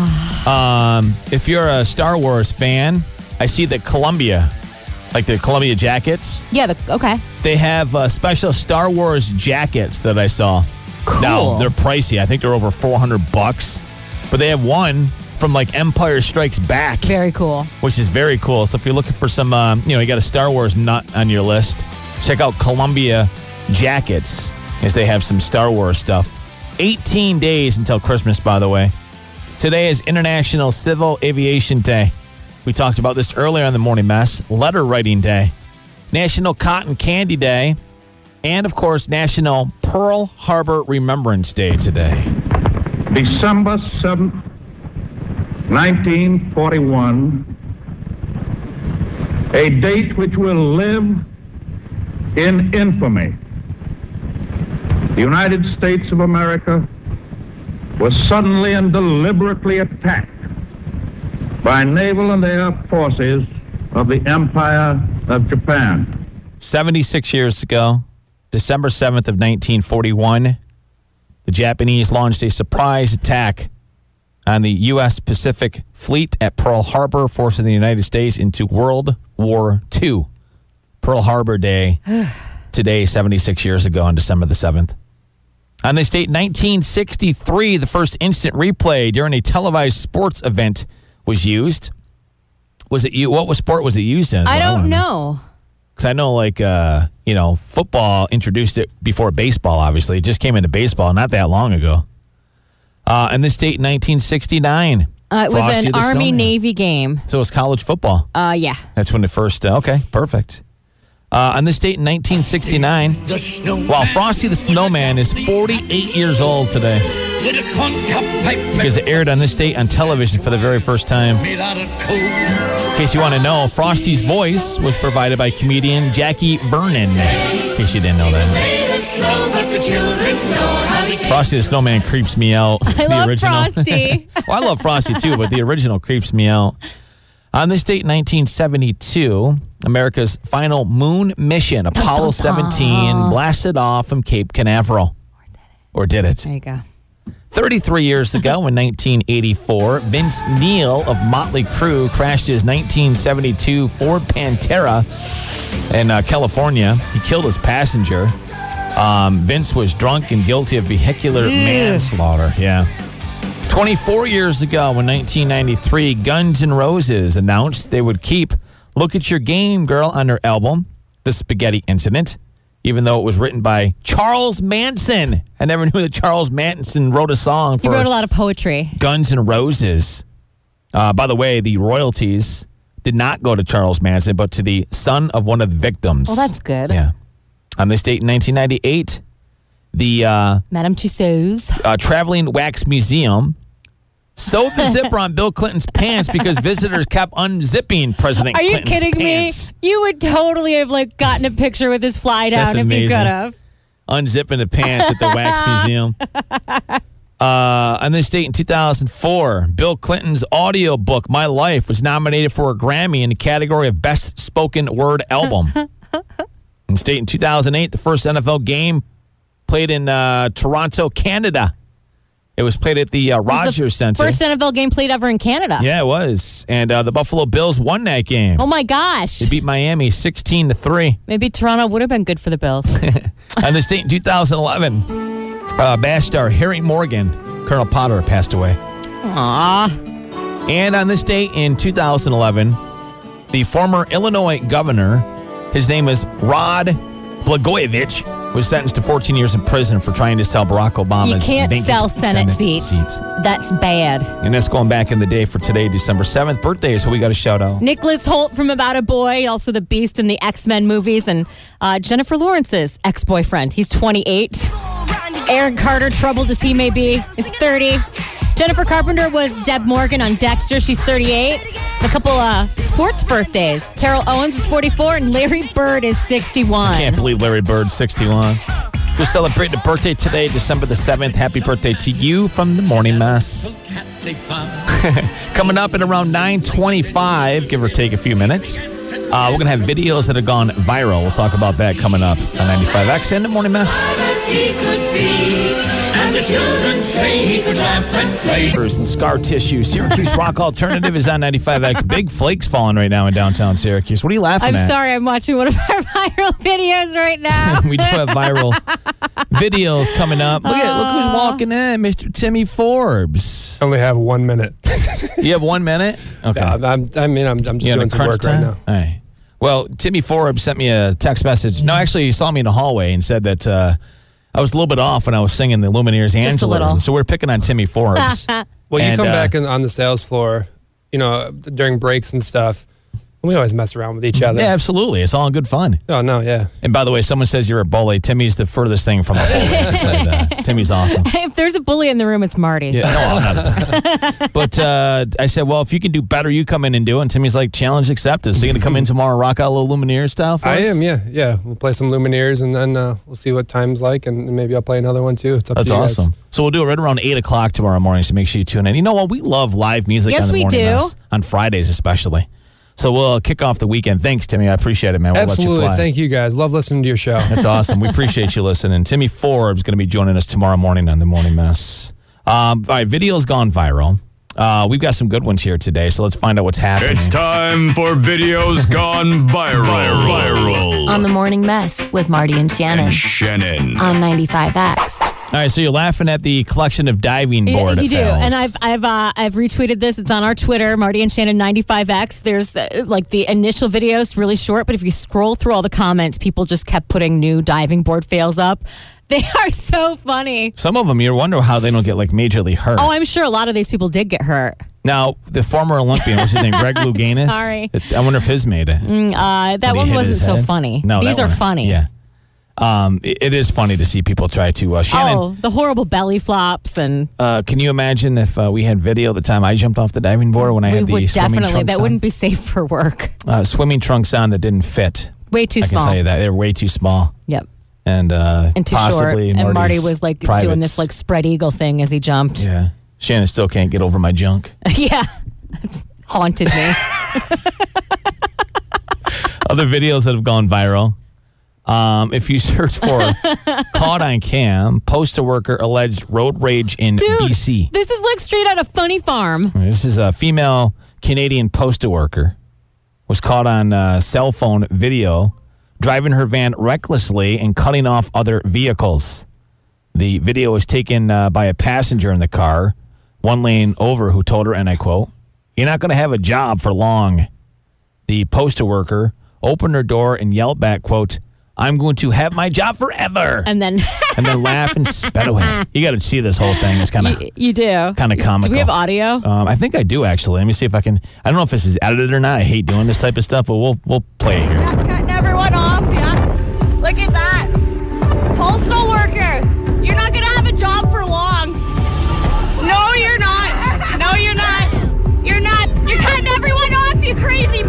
if you're a Star Wars fan, I see that Columbia, like the Columbia jackets. Yeah, okay. They have special Star Wars jackets that I saw. Cool. Now, they're pricey. I think they're over $400. But they have one from like Empire Strikes Back. Very cool. Which is very cool. So if you're looking for some, you got a Star Wars nut on your list, check out Columbia jackets, as they have some Star Wars stuff. 18 days until Christmas, by the way. Today is International Civil Aviation Day. We talked about this earlier on the Morning Mess. Letter Writing Day. National Cotton Candy Day. And, of course, National Pearl Harbor Remembrance Day today. December 7th, 1941, a date which will live in infamy. The United States of America was suddenly and deliberately attacked by naval and air forces of the Empire of Japan. 76 years ago, December 7th of 1941, the Japanese launched a surprise attack on the U.S. Pacific Fleet at Pearl Harbor, forcing the United States into World War II. Pearl Harbor Day today, 76 years ago on December the 7th. On this date, 1963, the first instant replay during a televised sports event was used. Was it you? What sport was it used in? I don't know. Because I know, football introduced it before baseball, obviously. It just came into baseball not that long ago. And this date, 1969. It was an Army-Navy game. So it was college football. Yeah. That's when it first, okay, perfect. On this date in 1969, while Frosty the Snowman is 48 years old today. Because it aired on this date on television for the very first time. In case you want to know, Frosty's voice was provided by comedian Jackie Vernon. In case you didn't know that. Frosty the Snowman creeps me out. I love Frosty. Well, I love Frosty too, but the original creeps me out. On this date, 1972, America's final moon mission, Apollo 17, blasted off from Cape Canaveral. Or did it? There you go. 33 years ago, in 1984, Vince Neil of Motley Crue crashed his 1972 Ford Pantera in California. He killed his passenger. Vince was drunk and guilty of vehicular manslaughter. Yeah. 24 years ago, in 1993, Guns N' Roses announced they would keep Look at Your Game, Girl on their album, The Spaghetti Incident, even though it was written by Charles Manson. I never knew that Charles Manson wrote a song for He wrote a lot of poetry. Guns N' Roses. By the way, the royalties did not go to Charles Manson, but to the son of one of the victims. Well, that's good. Yeah. On this date in 1998, the Madame Tussauds Traveling Wax Museum sewed the zipper on Bill Clinton's pants because visitors kept unzipping President Clinton's pants. Are you kidding me? You would totally have gotten a picture with his fly down That's if amazing. you could have. Unzipping the pants at the Wax Museum. On this date in 2004, Bill Clinton's audiobook, My Life, was nominated for a Grammy in the category of Best Spoken Word Album. In state in 2008, the first NFL game played in Toronto, Canada. It was played at the Rogers Center. First NFL game played ever in Canada. Yeah, it was. And the Buffalo Bills won that game. Oh, my gosh. They beat Miami 16-3. Maybe Toronto would have been good for the Bills. On this date in 2011, Bash star Harry Morgan, Colonel Potter, passed away. Aww. And on this date in 2011, the former Illinois governor, his name is Rod Blagojevich, was sentenced to 14 years in prison for trying to sell Barack Obama's You can't vacant sell Senate seats. That's bad. And that's going back in the day for today, December 7th. Birthday, so we got a shout out. Nicholas Hoult from About a Boy, also the Beast in the X-Men movies, and Jennifer Lawrence's ex-boyfriend. He's 28. Aaron Carter, troubled as he may be, is 30. Jennifer Carpenter was Deb Morgan on Dexter. She's 38. A couple sports birthdays. Terrell Owens is 44, and Larry Bird is 61. I can't believe Larry Bird's 61. We're celebrating a birthday today, December the 7th. Happy birthday to you from the Morning Mess. Coming up at around 9:25, give or take a few minutes. We're going to have videos that have gone viral. We'll talk about that coming up on 95X and the Morning Mess. And the children say he could laugh and play. And scar tissue. Syracuse Rock Alternative is on 95X. Big flakes falling right now in downtown Syracuse. What are you laughing at? I'm sorry, I'm watching one of our viral videos right now. We do have viral videos coming up. Look who's walking in, Mr. Timmy Forbes. I only have 1 minute. You have 1 minute? Okay. I'm just doing some work right now. All right. Well, Timmy Forbes sent me a text message. No, actually, he saw me in the hallway and said that I was a little bit off when I was singing the Lumineers' Angela. Just a little. So we're picking on Timmy Forbes. Well, you come back on the sales floor, during breaks and stuff, We always mess around with each other. Yeah, absolutely. It's all in good fun. Oh, no, yeah. And by the way, someone says you're a bully. Timmy's the furthest thing from a bully. I can tell you that. Timmy's awesome. If there's a bully in the room, it's Marty. Yeah, no, I'm not. But I said, well, if you can do better, you come in and do it. And Timmy's like, challenge accepted. So you're going to come in tomorrow and rock out a little Lumineers style for us? I am, yeah. Yeah, we'll play some Lumineers, and then we'll see what time's like, and maybe I'll play another one, too. It's up to you guys. That's awesome. So we'll do it right around 8 o'clock tomorrow morning, so make sure you tune in. You know what? We love live music on the morning mess, on Fridays especially. So we'll kick off the weekend. Thanks, Timmy. I apprate it, man. We'll Absolutely. Let you fly. Thank you, guys. Love listening to your show. That's awesome. We appreciate you listening. Timmy Forbes going to be joining us tomorrow morning on the Morning Mess. All right, video's gone viral. We've got some good ones here today, so let's find out what's happening. It's time for Videos Gone Viral. On the Morning Mess with Marty and Shannon. On 95X. All right, so you're laughing at the collection of diving board. You do, and I've retweeted this. It's on our Twitter, Marty and Shannon 95X. There's like the initial videos, really short, but if you scroll through all the comments, people just kept putting new diving board fails up. They are so funny. Some of them, you wonder how they don't get like majorly hurt. Oh, I'm sure a lot of these people did get hurt. Now, the former Olympian, what's his name, Greg Louganis? Sorry. I wonder if his made it. That one wasn't so funny. No, these are funny. Yeah. It is funny to see people try to Shannon. The horrible belly flops and. Can you imagine if we had video the time I jumped off the diving board when I had the swimming trunks that on? wouldn't be safe for work. Swimming trunks on that didn't fit. Way too small. I can tell you that they're way too small. Yep. And too short. And Marty was like doing this like spread eagle thing as he jumped. Yeah. Shannon still can't get over my junk. Yeah. It's haunted me. Other videos that have gone viral. If you search for caught on cam, postal worker alleged road rage in BC. This is like straight out of Funny Farm. This is a female Canadian postal worker was caught on cell phone video driving her van recklessly and cutting off other vehicles. The video was taken by a passenger in the car, one lane over, who told her, and I quote, "You're not going to have a job for long." The postal worker opened her door and yelled back, quote, "I'm going to have my job forever." And then laughed and sped away. You got to see this whole thing. It's kind of you do kind of comical. Do we have audio? I think I do actually. Let me see if I can. I don't know if this is edited or not. I hate doing this type of stuff, but we'll play it here. Cutting everyone off, yeah. Look at that, postal worker. You're not gonna have a job for long. No, you're not. No, you're not. You're not. You're cutting everyone off. You crazy.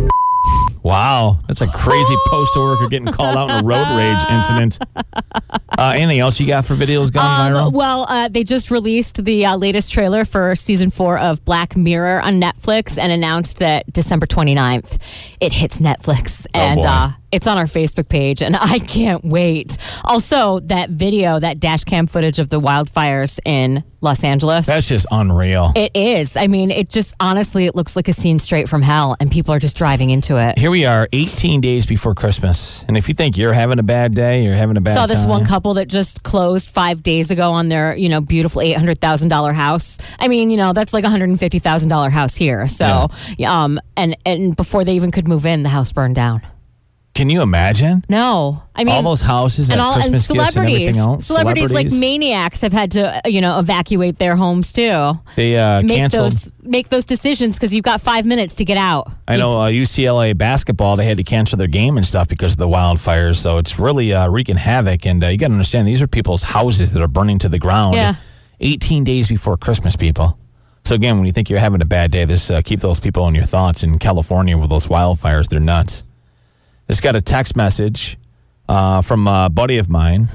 Wow, that's a crazy postal worker getting called out in a road rage incident. Anything else you got for videos gone viral? Well, they just released the latest trailer for season 4 of Black Mirror on Netflix and announced that December 29th it hits Netflix. And it's on our Facebook page, and I can't wait. Also, that video, that dash cam footage of the wildfires in Los Angeles. That's just unreal. It is. I mean, it just, honestly, it looks like a scene straight from hell, and people are just driving into it. Here we are, 18 days before Christmas. And if you think you're having a bad day, you're having a bad time. Saw this one couple that just closed 5 days ago on their, beautiful $800,000 house. I mean, that's like a $150,000 house here. So, and before they even could move in, the house burned down. Can you imagine? No. I mean, all those houses and Christmas gifts and everything else. Celebrities like maniacs have had to, evacuate their homes too. They canceled. Make those decisions because you've got 5 minutes to get out. I know UCLA basketball, they had to cancel their game and stuff because of the wildfires. So it's really wreaking havoc. And you got to understand, these are people's houses that are burning to the ground. Yeah. 18 days before Christmas, people. So again, when you think you're having a bad day, keep those people in your thoughts. In California with those wildfires, they're nuts. Just got a text message from a buddy of mine.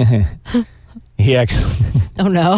He actually... Oh, no.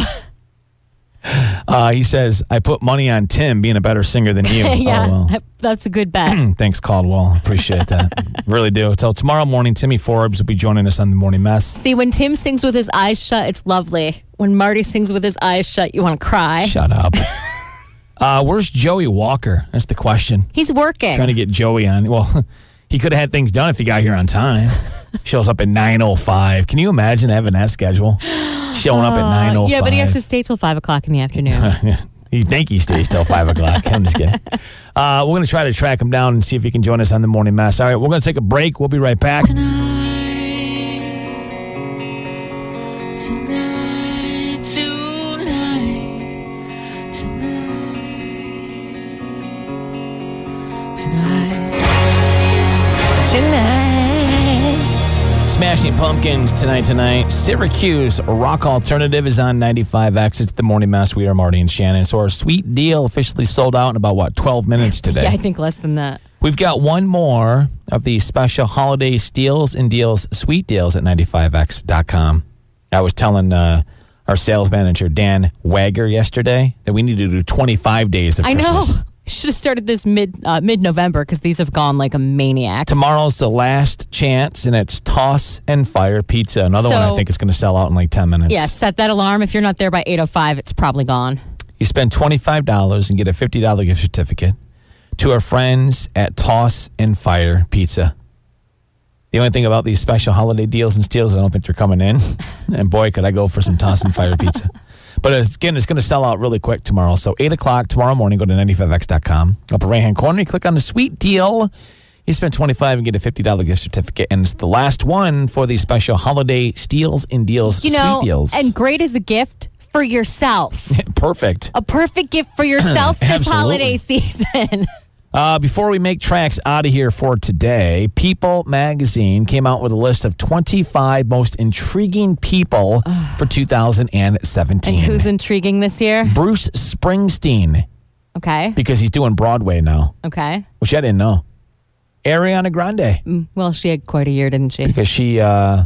He says, I put money on Tim being a better singer than you. Yeah, oh, well. That's a good bet. Thanks, Caldwell. Appreciate that. Really do. Till tomorrow morning, Timmy Forbes will be joining us on the Morning Mess. See, when Tim sings with his eyes shut, it's lovely. When Marty sings with his eyes shut, you want to cry. Shut up. Where's Joey Walker? That's the question. He's working. Trying to get Joey on. Well... He could have had things done if he got here on time. Shows up at 9:05. Can you imagine having that schedule? Showing up at 9:05. Yeah, but he has to stay till 5 o'clock in the afternoon. You think he stays till 5 o'clock. I'm just kidding. We're going to try to track him down and see if he can join us on the Morning Mess. All right, we're going to take a break. We'll be right back. Tonight. Smashing Pumpkins tonight. Syracuse Rock Alternative is on 95X. It's the Morning Mess. We are Marty and Shannon. So our sweet deal officially sold out in about, 12 minutes today? Yeah, I think less than that. We've got one more of the special holiday steals and deals, sweet deals at 95x.com. I was telling our sales manager, Dan Wagger, yesterday that we need to do 25 days of Christmas. I know. Should have started this mid-November because these have gone like a maniac. Tomorrow's the last chance, and it's Toss and Fire Pizza. Another one I think is going to sell out in like 10 minutes. Yeah, set that alarm. If you're not there by 8:05, it's probably gone. You spend $25 and get a $50 gift certificate to our friends at Toss and Fire Pizza. The only thing about these special holiday deals and steals, I don't think they're coming in. And boy, could I go for some Toss and Fire Pizza. But again, it's going to sell out really quick tomorrow. So 8 o'clock tomorrow morning, go to 95x.com. Upper right-hand corner, you click on the sweet deal. You spend $25 and get a $50 gift certificate. And it's the last one for these special holiday steals and deals, sweet deals. And great as a gift for yourself. Perfect. A perfect gift for yourself this holiday season. Before we make tracks out of here for today, People magazine came out with a list of 25 most intriguing people for 2017. And who's intriguing this year? Bruce Springsteen. Okay. Because he's doing Broadway now. Okay. Which I didn't know. Ariana Grande. Well, she had quite a year, didn't she? Because she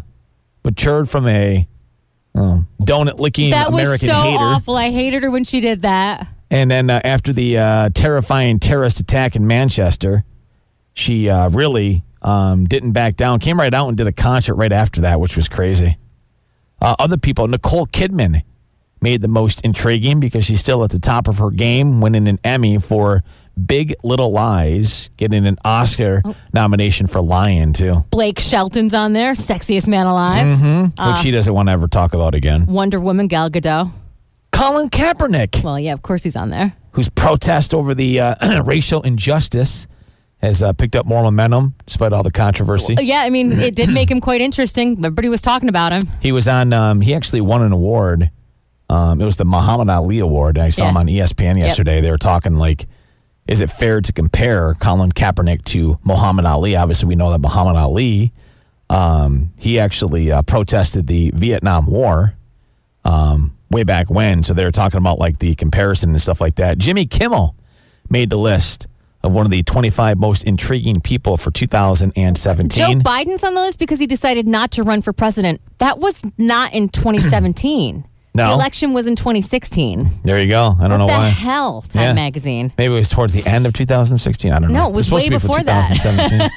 matured from a donut-licking American hater. That was so awful. I hated her when she did that. And then after the terrifying terrorist attack in Manchester, she really didn't back down. Came right out and did a concert right after that, which was crazy. Other people, Nicole Kidman made the most intriguing because she's still at the top of her game, winning an Emmy for Big Little Lies, getting an Oscar nomination for Lion, too. Blake Shelton's on there, sexiest man alive. Mm-hmm. Which she doesn't want to ever talk about again. Wonder Woman, Gal Gadot. Colin Kaepernick. Well, yeah, of course he's on there. Whose protest over the racial injustice has picked up more momentum despite all the controversy. Yeah, I mean, it did make him quite interesting. Everybody was talking about him. He was on, he actually won an award. It was the Muhammad Ali Award. I saw him on ESPN yesterday. Yep. They were talking like, is it fair to compare Colin Kaepernick to Muhammad Ali? Obviously, we know that Muhammad Ali, he actually protested the Vietnam War. Way back when, so they were talking about like the comparison and stuff like that. Jimmy Kimmel made the list of one of the 25 most intriguing people for 2017. Joe Biden's on the list because he decided not to run for president. That was not in 2017. No. The election was in 2016. There you go. I don't know why. What the hell, Time Magazine? Maybe it was towards the end of 2016. I don't know. No, it was way before that.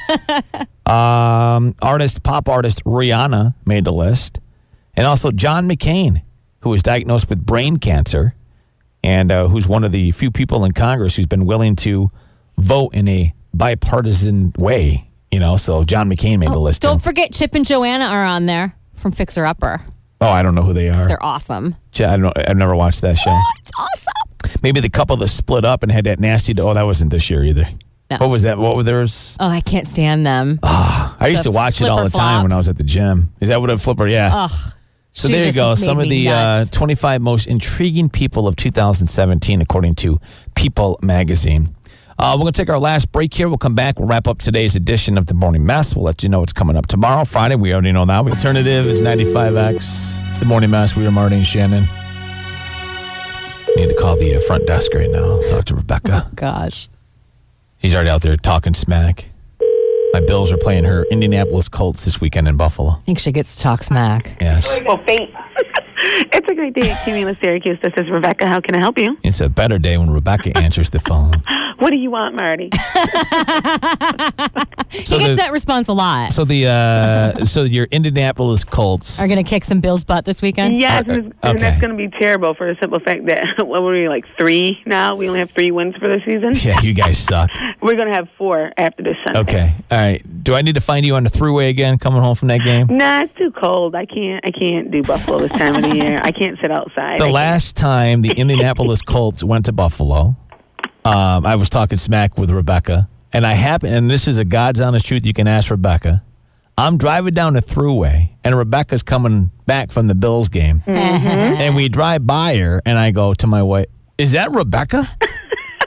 Pop artist Rihanna made the list. And also John McCain, who was diagnosed with brain cancer and who's one of the few people in Congress who's been willing to vote in a bipartisan way. You know, so John McCain made the list. Don't forget Chip and Joanna are on there from Fixer Upper. Oh, I don't know who they are. They're awesome. I don't know. I've never watched that show. Oh, it's awesome. Maybe the couple that split up and had that nasty... Oh, that wasn't this year either. No. What was that? What were theirs? Oh, I can't stand them. I used to watch it all the time when I was at the gym. Is that what a flipper? Yeah. Ugh. So there you go. Some of the 25 most intriguing people of 2017, according to People magazine. We're going to take our last break here. We'll come back. We'll wrap up today's edition of The Morning Mess. We'll let you know what's coming up tomorrow, Friday. We already know that. Alternative is 95X. It's The Morning Mess. We are Marty and Shannon. Need to call the front desk right now. Talk to Rebecca. Oh, gosh. She's already out there talking smack. My Bills are playing her Indianapolis Colts this weekend in Buffalo. I think she gets to talk smack. Yes. Well, fate. It's a great day at Cumulus Syracuse. This is Rebecca. How can I help you? It's a better day when Rebecca answers the phone. What do you want, Marty? He gets that response a lot. So so your Indianapolis Colts are going to kick some Bills' butt this weekend? Yes, and that's going to be terrible for the simple fact that, what were we, like 3 now? We only have 3 wins for the season? Yeah, you guys suck. We're going to have 4 after this Sunday. Okay, all right. Do I need to find you on the thruway again coming home from that game? Nah, it's too cold. I can't do Buffalo this time of the year. I can't sit outside. The last time the Indianapolis Colts went to Buffalo, I was talking smack with Rebecca, and and this is a God's honest truth, you can ask Rebecca. I'm driving down the thruway, and Rebecca's coming back from the Bills game. Mm-hmm. And we drive by her, and I go to my wife, is that Rebecca?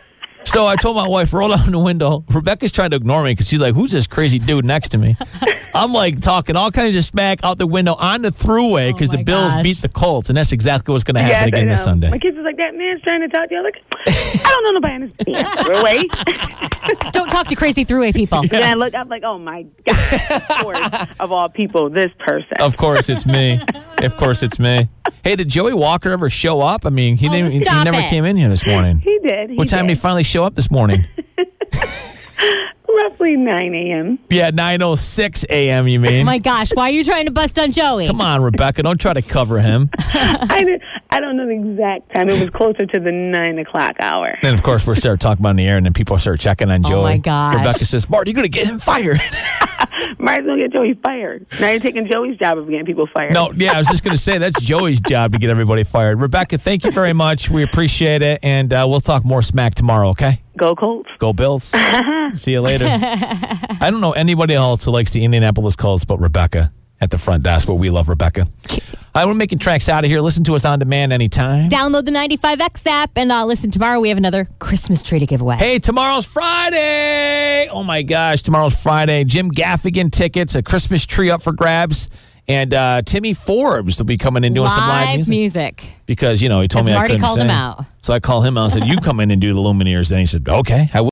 So I told my wife, roll down the window. Rebecca's trying to ignore me because she's like, who's this crazy dude next to me? I'm like talking all kinds of smack out the window on the throughway because the Bills beat the Colts, and that's exactly what's going to happen again this Sunday. My kids was like, that man's trying to talk to you. I'm like, I don't know nobody on this throughway. Don't talk to crazy throughway people. And I look, I'm like, oh my God. Of course, of all people, this person. Of course it's me. Of course it's me. Hey, did Joey Walker ever show up? I mean, he never came in here this morning. He did. What time did he finally show up this morning? Roughly 9 a.m. Yeah, 9:06 a.m. you mean? Oh my gosh, why are you trying to bust on Joey? Come on, Rebecca, don't try to cover him. I don't know the exact time. It was closer to the 9 o'clock hour. Then, of course, we start talking about in the air, and then people start checking on Joey. Oh, my gosh. Rebecca says, Marty, you're going to get him fired. Might as well get Joey fired. Now you're taking Joey's job of getting people fired. No, yeah, I was just going to say, that's Joey's job to get everybody fired. Rebecca, thank you very much. We appreciate it, and we'll talk more smack tomorrow, okay? Go Colts. Go Bills. See you later. I don't know anybody else who likes the Indianapolis Colts but Rebecca at the front desk, but we love Rebecca. We're making tracks out of here. Listen to us on demand anytime. Download the 95X app and listen tomorrow. We have another Christmas tree to give away. Hey, tomorrow's Friday. Oh, my gosh. Tomorrow's Friday. Jim Gaffigan tickets, a Christmas tree up for grabs. And Timmy Forbes will be coming in doing some live music. Because, he told me I couldn't Marty called sing. him out. So I called him out and said, you come in and do the Lumineers. And he said, okay, I will.